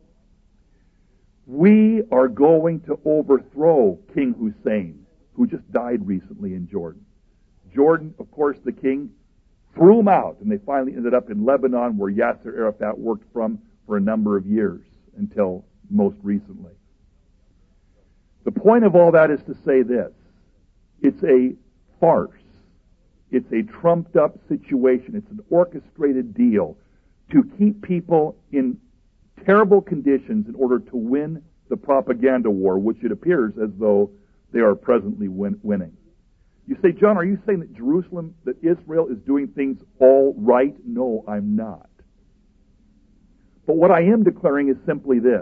S1: we are going to overthrow King Hussein, who just died recently in Jordan. Jordan, of course, the king, threw him out, and they finally ended up in Lebanon, where Yasser Arafat worked from for a number of years, until most recently. The point of all that is to say this. It's a farce. It's a trumped-up situation. It's an orchestrated deal to keep people in terrible conditions in order to win the propaganda war, which it appears as though they are presently winning. You say, John, are you saying that Jerusalem, that Israel is doing things all right? No, I'm not. But what I am declaring is simply this.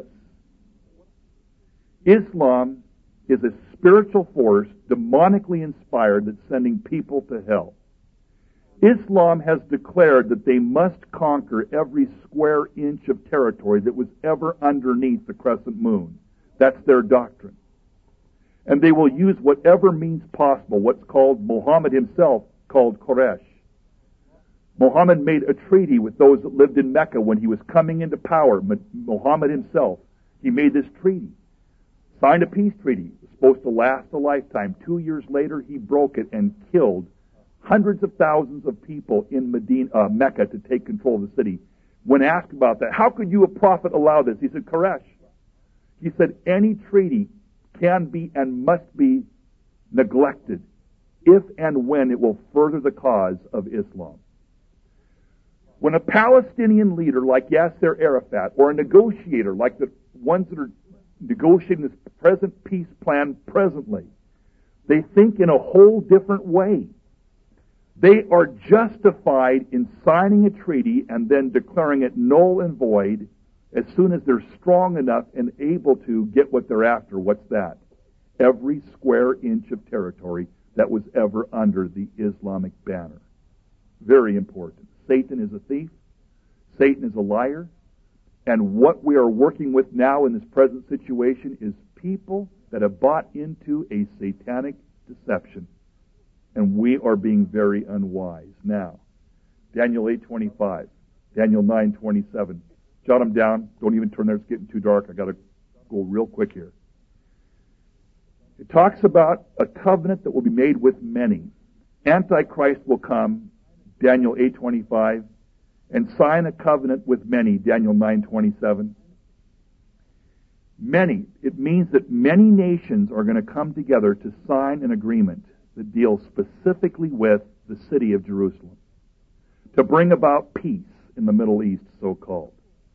S1: Islam is a spiritual force, demonically inspired, that's sending people to hell. Islam has declared that they must conquer every square inch of territory that was ever underneath the crescent moon. That's their doctrine. And they will use whatever means possible, what's called, Muhammad himself called Quraysh. Muhammad made a treaty with those that lived in Mecca when he was coming into power. Muhammad himself, he made this treaty, signed a peace treaty. It was supposed to last a lifetime. 2 years later, he broke it and killed hundreds of thousands of people in Mecca to take control of the city. When asked about that, how could you, a prophet, allow this? He said, Quraysh. He said, any treaty can be and must be neglected if and when it will further the cause of Islam. When a Palestinian leader like Yasser Arafat, or a negotiator like the ones that are negotiating this present peace plan presently, they think in a whole different way. They are justified in signing a treaty and then declaring it null and void as soon as they're strong enough and able to get what they're after. What's that? Every square inch of territory that was ever under the Islamic banner. Very important. Satan is a thief. Satan is a liar. And what we are working with now in this present situation is people that have bought into a satanic deception. And we are being very unwise. Now, Daniel 8:25, Daniel 9:27. Jot them down. Don't even turn there. It's getting too dark. I got to go real quick here. It talks about a covenant that will be made with many. Antichrist will come, Daniel 8:25, and sign a covenant with many, Daniel 9:27. Many. It means that many nations are going to come together to sign an agreement that deals specifically with the city of Jerusalem, to bring about peace in the Middle East, so-called.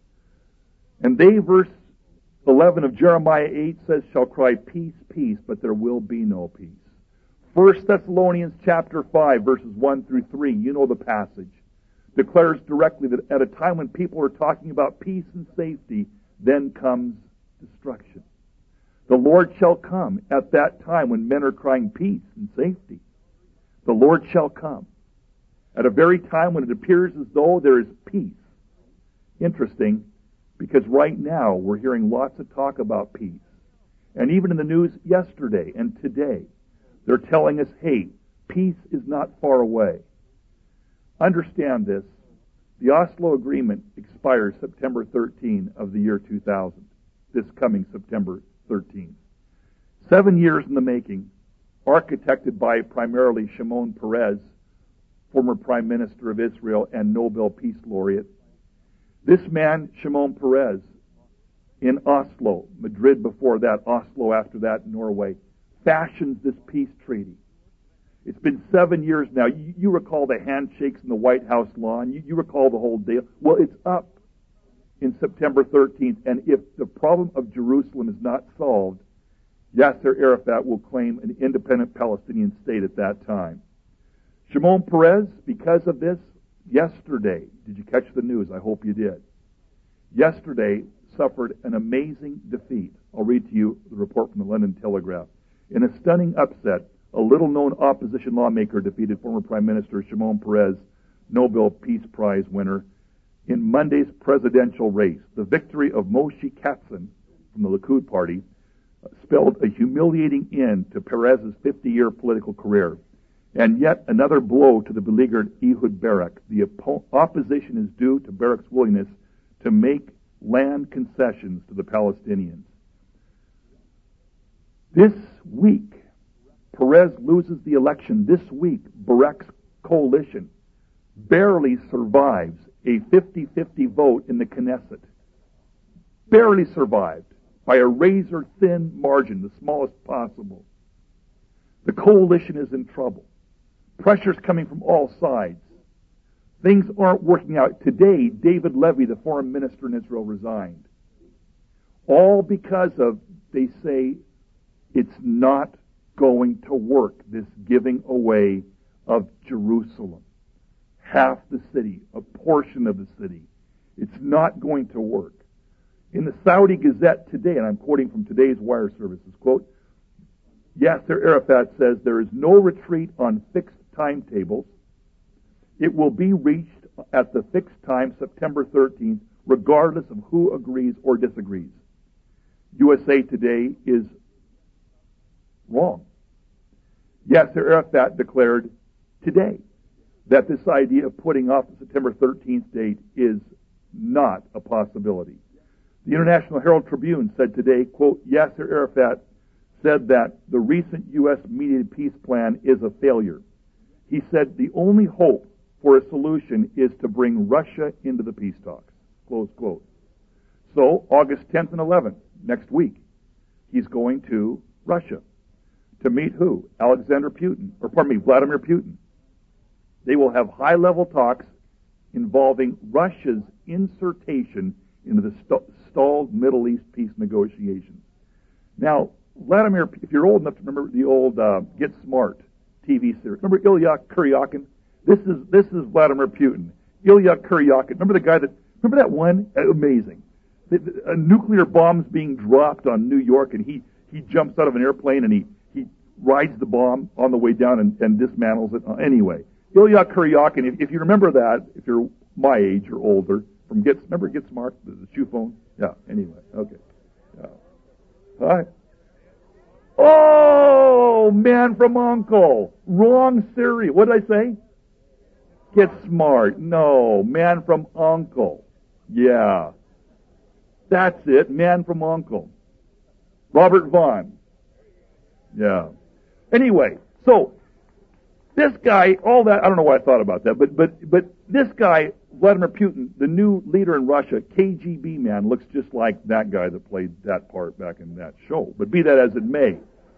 S1: And they, verse 11 of Jeremiah 8 says, shall cry, peace, peace, but there will be no peace. 1 Thessalonians chapter 5, verses 1 through 3, you know the passage, declares directly that at a time when people are talking about peace and safety, then comes destruction. The Lord shall come at that time when men are crying peace and safety. The Lord shall come at a very time when it appears as though there is peace. Interesting, because right now we're hearing lots of talk about peace. And even in the news yesterday and today, they're telling us, hey, peace is not far away. Understand this. The Oslo Agreement expires September 13 of the year 2000. This coming September 13. 7 years in the making, architected by primarily Shimon Peres, former Prime Minister of Israel and Nobel Peace Laureate. This man, Shimon Peres, in Oslo, Madrid before that, Oslo after that, Norway, fashions this peace treaty. It's been 7 years now. You recall the handshakes in the White House lawn. You recall the whole deal. Well, it's up in September 13th, and if the problem of Jerusalem is not solved, Yasser Arafat will claim an independent Palestinian state at that time. Shimon Peres, because of this, yesterday, did you catch the news? I hope you did. Yesterday suffered an amazing defeat. I'll read to you the report from the London Telegraph. In a stunning upset, a little-known opposition lawmaker defeated former Prime Minister Shimon Peres, Nobel Peace Prize winner, in Monday's presidential race. The victory of Moshe Katsav from the Likud party spelled a humiliating end to Perez's 50-year political career, and yet another blow to the beleaguered Ehud Barak. The opposition is due to Barak's willingness to make land concessions to the Palestinians. This week, Perez loses the election. This week, Barak's coalition barely survives a 50-50 vote in the Knesset. Barely survived by a razor-thin margin, the smallest possible. The coalition is in trouble. Pressure's coming from all sides. Things aren't working out. Today, David Levy, the foreign minister in Israel, resigned. All because of, they say, it's not going to work, this giving away of Jerusalem. Half the city, a portion of the city. It's not going to work. In the Saudi Gazette today, and I'm quoting from today's wire services, quote, Yasser Arafat says there is no retreat on fixed timetables. It will be reached at the fixed time, September 13th, regardless of who agrees or disagrees. USA Today is wrong. Yasser Arafat declared today that this idea of putting off the September 13th date is not a possibility. The International Herald Tribune said today, quote, Yasser Arafat said that the recent U.S. mediated peace plan is a failure. He said the only hope for a solution is to bring Russia into the peace talks, close quote. So, August 10th and 11th, next week, he's going to Russia to meet who? Vladimir Putin. They will have high-level talks involving Russia's insertion into the stalled Middle East peace negotiations. Now, Vladimir, if you're old enough to remember the old Get Smart TV series, remember Ilya Kuryakin? This is Vladimir Putin. Ilya Kuryakin. Remember that one? Amazing. A nuclear bomb's being dropped on New York, and he jumps out of an airplane and he rides the bomb on the way down and dismantles it. Anyway, Ilya Kuryakin, if you remember that, if you're my age or older, remember Get Smart, the shoe phone? Yeah, anyway, okay. Yeah. Hi. Oh, Man from U.N.C.L.E. Wrong series. What did I say? Get Smart. No, Man from U.N.C.L.E. Yeah. That's it, Man from U.N.C.L.E. Robert Vaughn. Yeah. Anyway, so this guy, all that, I don't know why I thought about that, but this guy, Vladimir Putin, the new leader in Russia, KGB man, looks just like that guy that played that part back in that show. But be that as it may.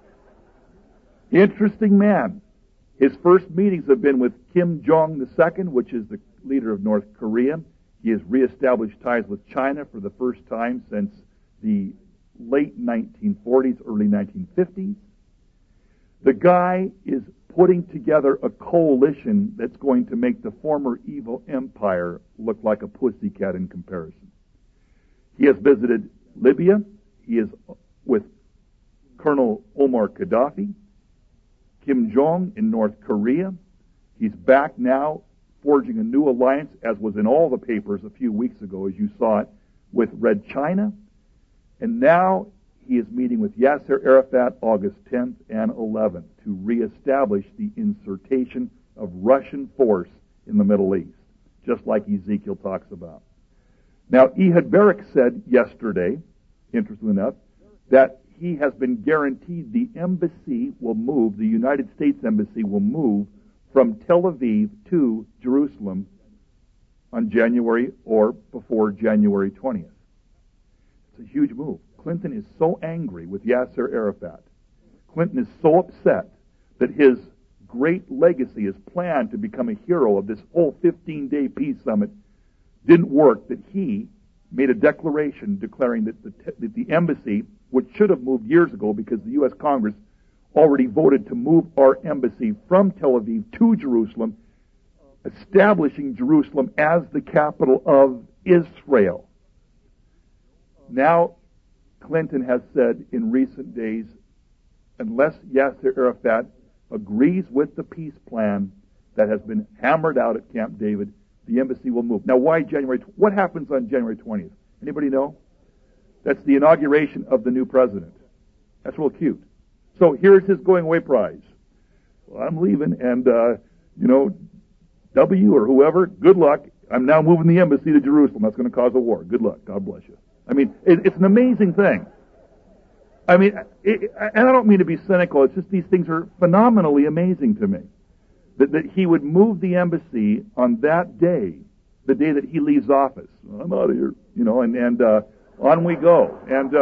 S1: Interesting man. His first meetings have been with Kim Jong II, which is the leader of North Korea. He has reestablished ties with China for the first time since the late 1940s, early 1950s. The guy is putting together a coalition that's going to make the former evil empire look like a pussycat in comparison. He has visited Libya. He is with Colonel Omar Gaddafi, Kim Jong in North Korea. He's back now forging a new alliance, as was in all the papers a few weeks ago, as you saw it, with Red China. And now he is meeting with Yasser Arafat August 10th and 11th to reestablish the insertion of Russian force in the Middle East, just like Ezekiel talks about. Now, Ehud Barak said yesterday, interestingly enough, that he has been guaranteed the embassy will move, the United States Embassy will move from Tel Aviv to Jerusalem on January or before January 20th. It's a huge move. Clinton is so angry with Yasser Arafat. Clinton is so upset that his great legacy, his plan to become a hero of this whole 15-day peace summit didn't work, that he made a declaration declaring that the embassy, which should have moved years ago because the U.S. Congress already voted to move our embassy from Tel Aviv to Jerusalem, establishing Jerusalem as the capital of Israel. Now, Clinton has said in recent days, unless Yasser Arafat agrees with the peace plan that has been hammered out at Camp David, the embassy will move. Now, why January? What happens on January 20th? Anybody know? That's the inauguration of the new president. That's real cute. So here's his going away prize. Well, I'm leaving, and W or whoever, good luck. I'm now moving the embassy to Jerusalem. That's going to cause a war. Good luck. God bless you. I mean, it's an amazing thing. I mean, and I don't mean to be cynical. It's just these things are phenomenally amazing to me. That he would move the embassy on that day, the day that he leaves office. I'm out of here, and on we go. And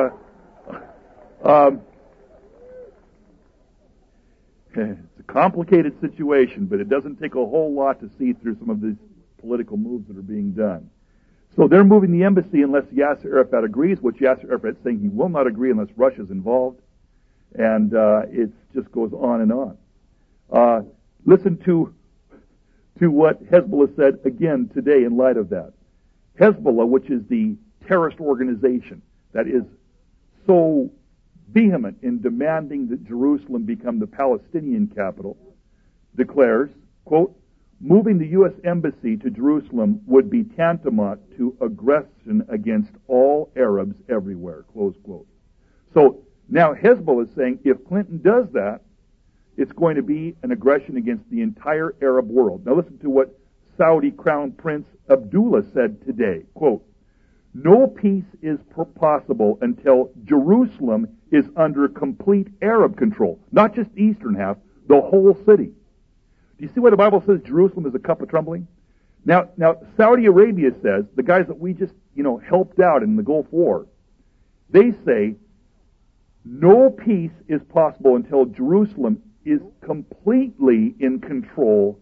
S1: it's a complicated situation, but it doesn't take a whole lot to see through some of these political moves that are being done. So they're moving the embassy unless Yasser Arafat agrees, which Yasser Arafat is saying he will not agree unless Russia's involved. And it just goes on and on. Listen to what Hezbollah said again today in light of that. Hezbollah, which is the terrorist organization that is so vehement in demanding that Jerusalem become the Palestinian capital, declares, quote, moving the U.S. Embassy to Jerusalem would be tantamount to aggression against all Arabs everywhere, close quote. So now Hezbollah is saying if Clinton does that, it's going to be an aggression against the entire Arab world. Now listen to what Saudi Crown Prince Abdullah said today, quote, no peace is possible until Jerusalem is under complete Arab control, not just the eastern half, the whole city. Do you see why the Bible says Jerusalem is a cup of trembling? Now Saudi Arabia says, the guys that we just, helped out in the Gulf War, they say No peace is possible until Jerusalem is completely in control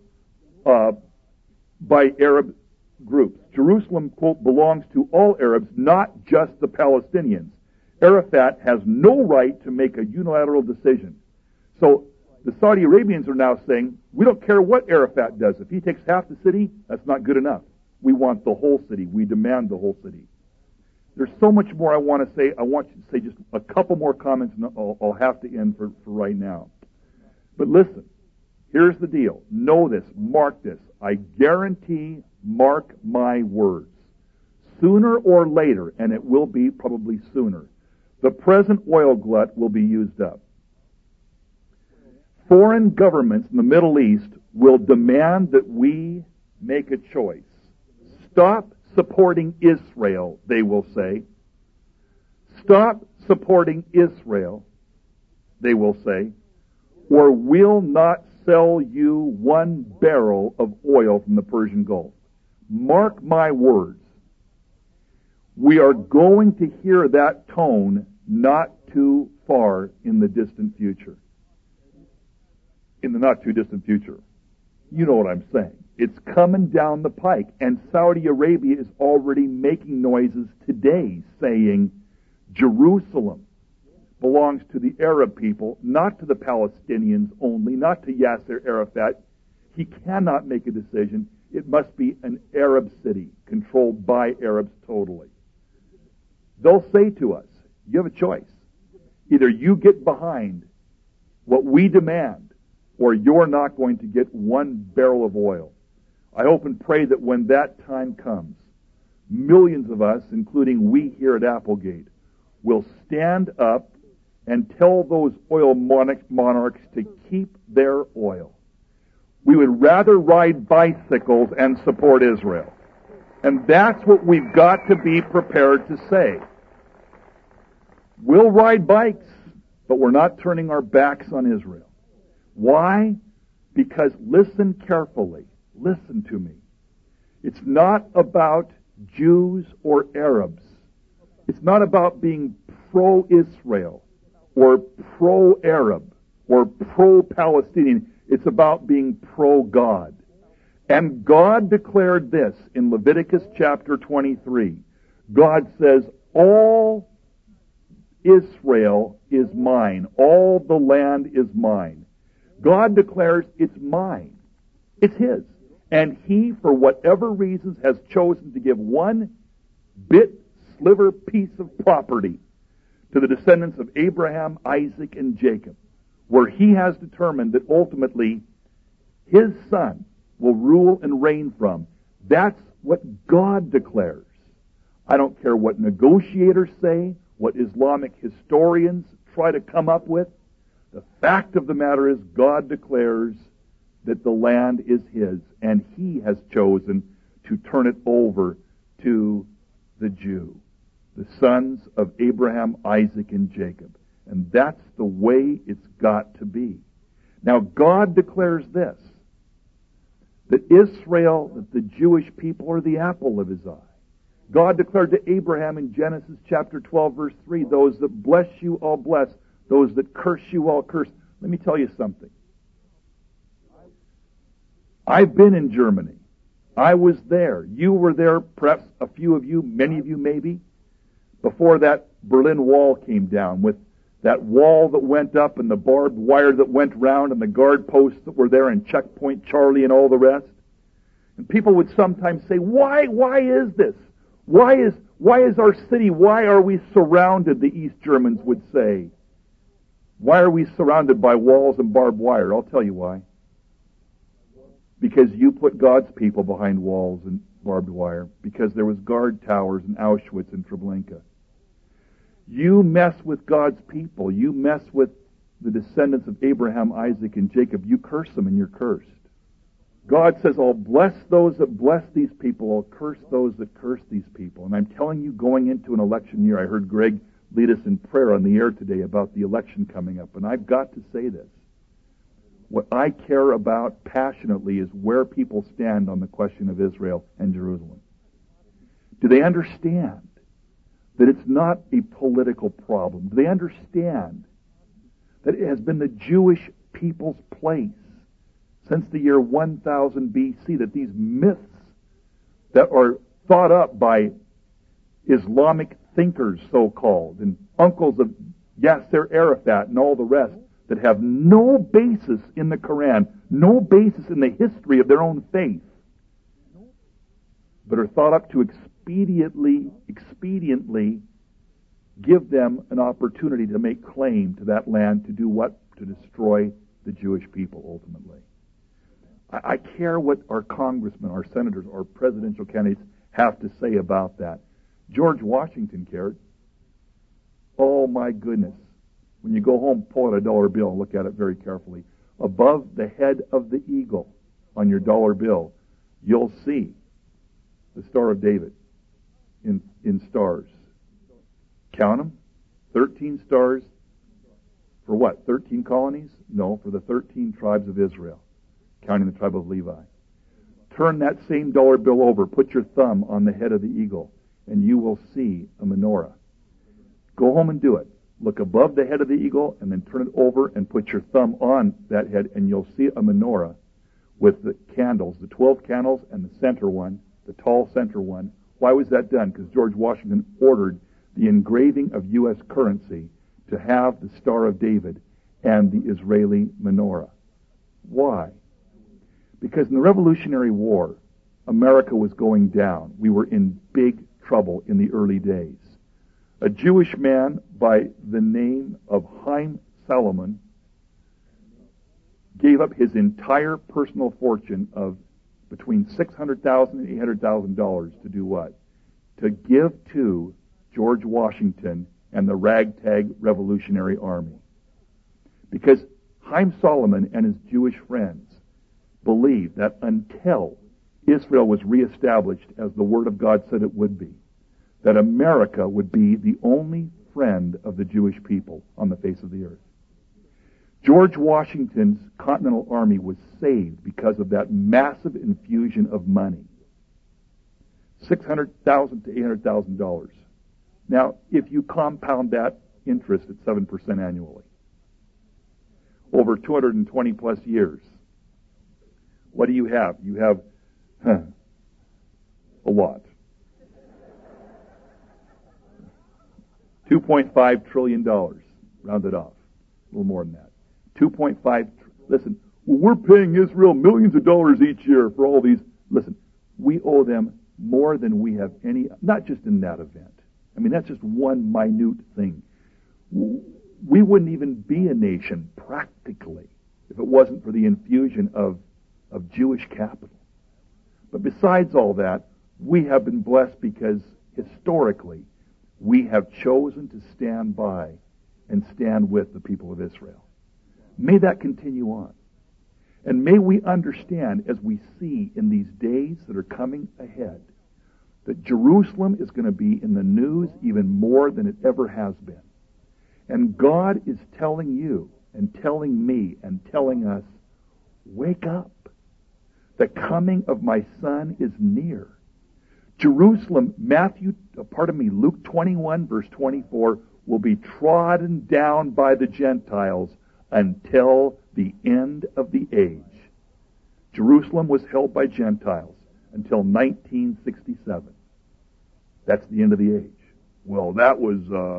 S1: by Arab groups. Jerusalem, quote, belongs to all Arabs, not just the Palestinians. Arafat has no right to make a unilateral decision. So the Saudi Arabians are now saying, we don't care what Arafat does. If he takes half the city, that's not good enough. We want the whole city. We demand the whole city. There's so much more I want to say. I want you to say just a couple more comments, and I'll have to end for right now. But listen, here's the deal. Know this. Mark this. I guarantee, mark my words. Sooner or later, and it will be probably sooner, the present oil glut will be used up. Foreign governments in the Middle East will demand that we make a choice. Stop supporting Israel, they will say. Stop supporting Israel, they will say, or we'll not sell you 1 barrel of oil from the Persian Gulf. Mark my words. We are going to hear that tone not too far in the distant future. In the not too distant future. You know what I'm saying. It's coming down the pike, and Saudi Arabia is already making noises today saying Jerusalem belongs to the Arab people, not to the Palestinians only, not to Yasser Arafat. He cannot make a decision. It must be an Arab city, controlled by Arabs totally. They'll say to us, you have a choice. Either you get behind what we demand, or you're not going to get 1 barrel of oil. I hope and pray that when that time comes, millions of us, including we here at Applegate, will stand up and tell those oil monarchs to keep their oil. We would rather ride bicycles and support Israel. And that's what we've got to be prepared to say. We'll ride bikes, but we're not turning our backs on Israel. Why? Because listen carefully. Listen to me. It's not about Jews or Arabs. It's not about being pro-Israel or pro-Arab or pro-Palestinian. It's about being pro-God. And God declared this in Leviticus chapter 23. God says, all Israel is mine. All the land is mine. God declares it's mine. It's His. And He, for whatever reasons, has chosen to give 1 sliver piece of property to the descendants of Abraham, Isaac, and Jacob, where He has determined that ultimately His Son will rule and reign from. That's what God declares. I don't care what negotiators say, what Islamic historians try to come up with. The fact of the matter is God declares that the land is His, and He has chosen to turn it over to the Jew, the sons of Abraham, Isaac, and Jacob. And that's the way it's got to be. Now, God declares this, that Israel, that the Jewish people are the apple of His eye. God declared to Abraham in Genesis chapter 12, verse 3, those that bless you, I'll bless. Those that curse you, I'll curse. Let me tell you something. I've been in Germany. I was there. You were there, perhaps a few of you, many of you maybe, before that Berlin Wall came down, with that wall that went up and the barbed wire that went round and the guard posts that were there and Checkpoint Charlie and all the rest. And people would sometimes say, why is this? Why is our city, why are we surrounded, the East Germans would say. Why are we surrounded by walls and barbed wire? I'll tell you why. Because you put God's people behind walls and barbed wire. Because there was guard towers in Auschwitz and Treblinka. You mess with God's people. You mess with the descendants of Abraham, Isaac, and Jacob. You curse them and you're cursed. God says, I'll bless those that bless these people. I'll curse those that curse these people. And I'm telling you, going into an election year, I heard Greg lead us in prayer on the air today about the election coming up. And I've got to say this. What I care about passionately is where people stand on the question of Israel and Jerusalem. Do they understand that it's not a political problem? Do they understand that it has been the Jewish people's place since the year 1000 BC, that these myths that are thought up by Islamic thinkers, so-called, and uncles of Yasser Arafat and all the rest, that have no basis in the Quran, no basis in the history of their own faith, but are thought up to expediently give them an opportunity to make claim to that land, to do what? To destroy the Jewish people ultimately. I care what our congressmen, our senators, our presidential candidates have to say about that. George Washington cared. Oh my goodness. When you go home, pull out a dollar bill and look at it very carefully. Above the head of the eagle on your dollar bill, you'll see the Star of David in stars. Count them. 13 stars. For what? 13 colonies? No, for the 13 tribes of Israel, counting the tribe of Levi. Turn that same dollar bill over. Put your thumb on the head of the eagle, and you will see a menorah. Go home and do it. Look above the head of the eagle, and then turn it over and put your thumb on that head, and you'll see a menorah with the candles, the 12 candles, and the center one, the tall center one. Why was that done? Because George Washington ordered the engraving of U.S. currency to have the Star of David and the Israeli menorah. Why? Because in the Revolutionary War, America was going down. We were in big trouble in the early days. A Jewish man by the name of Haim Salomon gave up his entire personal fortune of between $600,000 and $800,000 to do what? To give to George Washington and the ragtag Revolutionary Army. Because Haim Salomon and his Jewish friends believed that until Israel was reestablished as the Word of God said it would be, that America would be the only friend of the Jewish people on the face of the earth. George Washington's Continental Army was saved because of that massive infusion of money. $600,000 to $800,000. Now, if you compound that interest at 7% annually, over 220 plus years, what do you have? You have a lot. $2.5 trillion, rounded off. A little more than that. 2.5, listen, we're paying Israel millions of dollars each year for all these. Listen, we owe them more than we have any, not just in that event. I mean, that's just one minute thing. We wouldn't even be a nation, practically, if it wasn't for the infusion of Jewish capital. But besides all that, we have been blessed because, historically, we have chosen to stand by and stand with the people of Israel. May that continue on. And may we understand, as we see in these days that are coming ahead, that Jerusalem is going to be in the news even more than it ever has been. And God is telling you and telling me and telling us, wake up. The coming of my Son is near. Jerusalem, Luke 21 verse 24, will be trodden down by the Gentiles until the end of the age. Jerusalem was held by Gentiles until 1967. That's the end of the age. Well, that was,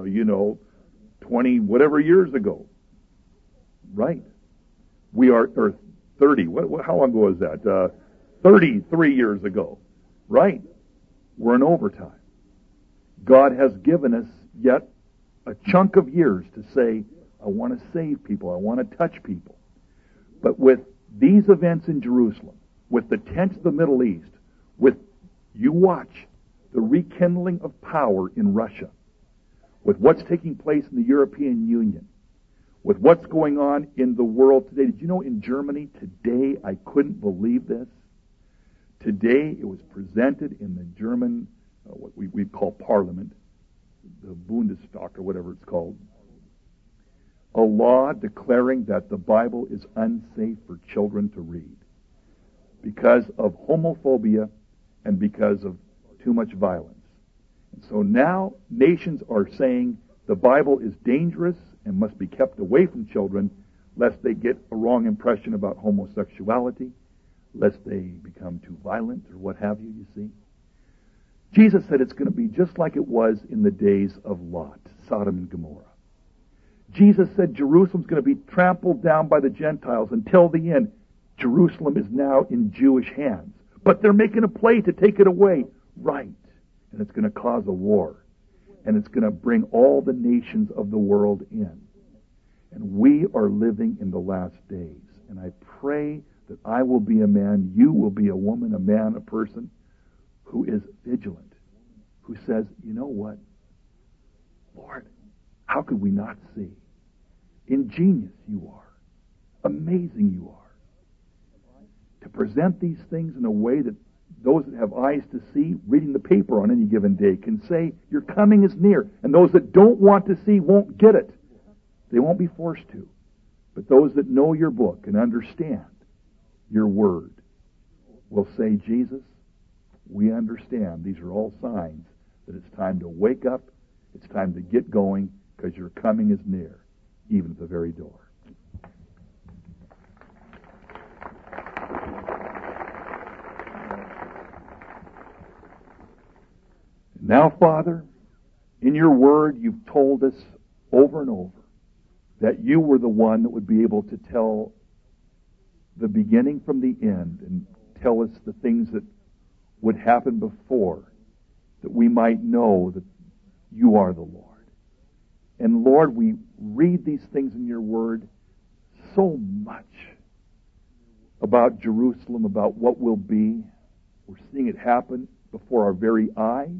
S1: 20 whatever years ago. Right. We are, or 30, how long ago was that? 33 years ago. Right. We're in overtime. God has given us yet a chunk of years to say, I want to save people. I want to touch people. But with these events in Jerusalem, with the tents of the Middle East, with, you watch, the rekindling of power in Russia, with what's taking place in the European Union, with what's going on in the world today. Did you know in Germany today, I couldn't believe this, today it was presented in the German, what we call parliament, the Bundestag or whatever it's called, a law declaring that the Bible is unsafe for children to read because of homophobia and because of too much violence. And so now nations are saying the Bible is dangerous and must be kept away from children, lest they get a wrong impression about homosexuality, lest they become too violent or what have you see. Jesus said it's going to be just like it was in the days of Lot, Sodom and Gomorrah. Jesus said Jerusalem's going to be trampled down by the Gentiles until the end. Jerusalem is now in Jewish hands. But they're making a play to take it away. Right. And it's going to cause a war. And it's going to bring all the nations of the world in. And we are living in the last days. And I pray that I will be a man, you will be a woman, a man, a person who is vigilant, who says, you know what? Lord, how could we not see? Ingenious you are. Amazing you are. To present these things in a way that those that have eyes to see, reading the paper on any given day, can say, your coming is near. And those that don't want to see won't get it. They won't be forced to. But those that know your book and understand your word will say, Jesus, we understand. These are all signs that it's time to wake up. It's time to get going because your coming is near, even at the very door. Now, Father, in your word, you've told us over and over that you were the one that would be able to tell the beginning from the end and tell us the things that would happen before, that we might know that you are the Lord. And Lord, we read these things in your word so much about Jerusalem, about what will be. We're seeing it happen before our very eyes.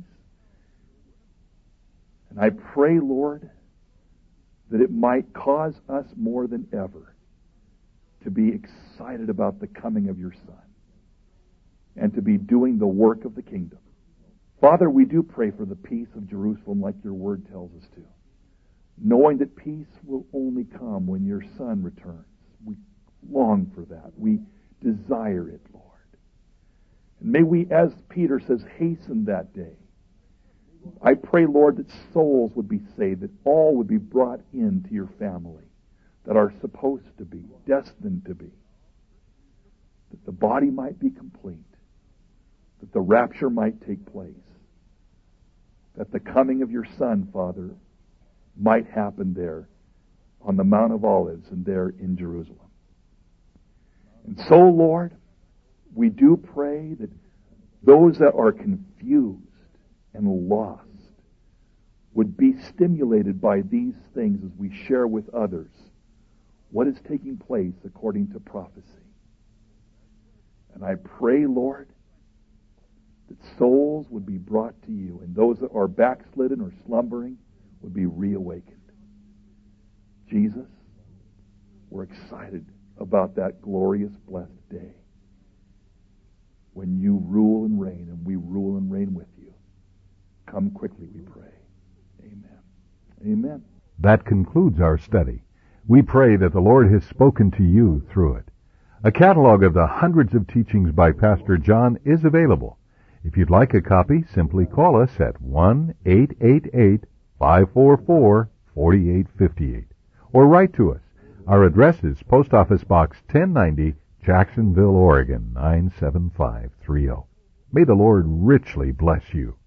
S1: And I pray, Lord, that it might cause us more than ever to be excited about the coming of your Son and to be doing the work of the kingdom. Father, we do pray for the peace of Jerusalem like your word tells us to, knowing that peace will only come when your Son returns. We long for that. We desire it, Lord. And may we, as Peter says, hasten that day. I pray, Lord, that souls would be saved, that all would be brought into your family, that are supposed to be, destined to be, that the body might be complete, that the rapture might take place, that the coming of your Son, Father, might happen there on the Mount of Olives and there in Jerusalem. And so, Lord, we do pray that those that are confused and lost would be stimulated by these things as we share with others what is taking place according to prophecy. And I pray, Lord, that souls would be brought to you, and those that are backslidden or slumbering would be reawakened. Jesus, we're excited about that glorious, blessed day when you rule and reign, and we rule and reign with you. Come quickly, we pray. Amen. Amen.
S2: That concludes our study. We pray that the Lord has spoken to you through it. A catalog of the hundreds of teachings by Pastor John is available. If you'd like a copy, simply call us at 1-888-544-4858 or write to us. Our address is Post Office Box 1090, Jacksonville, Oregon, 97530. May the Lord richly bless you.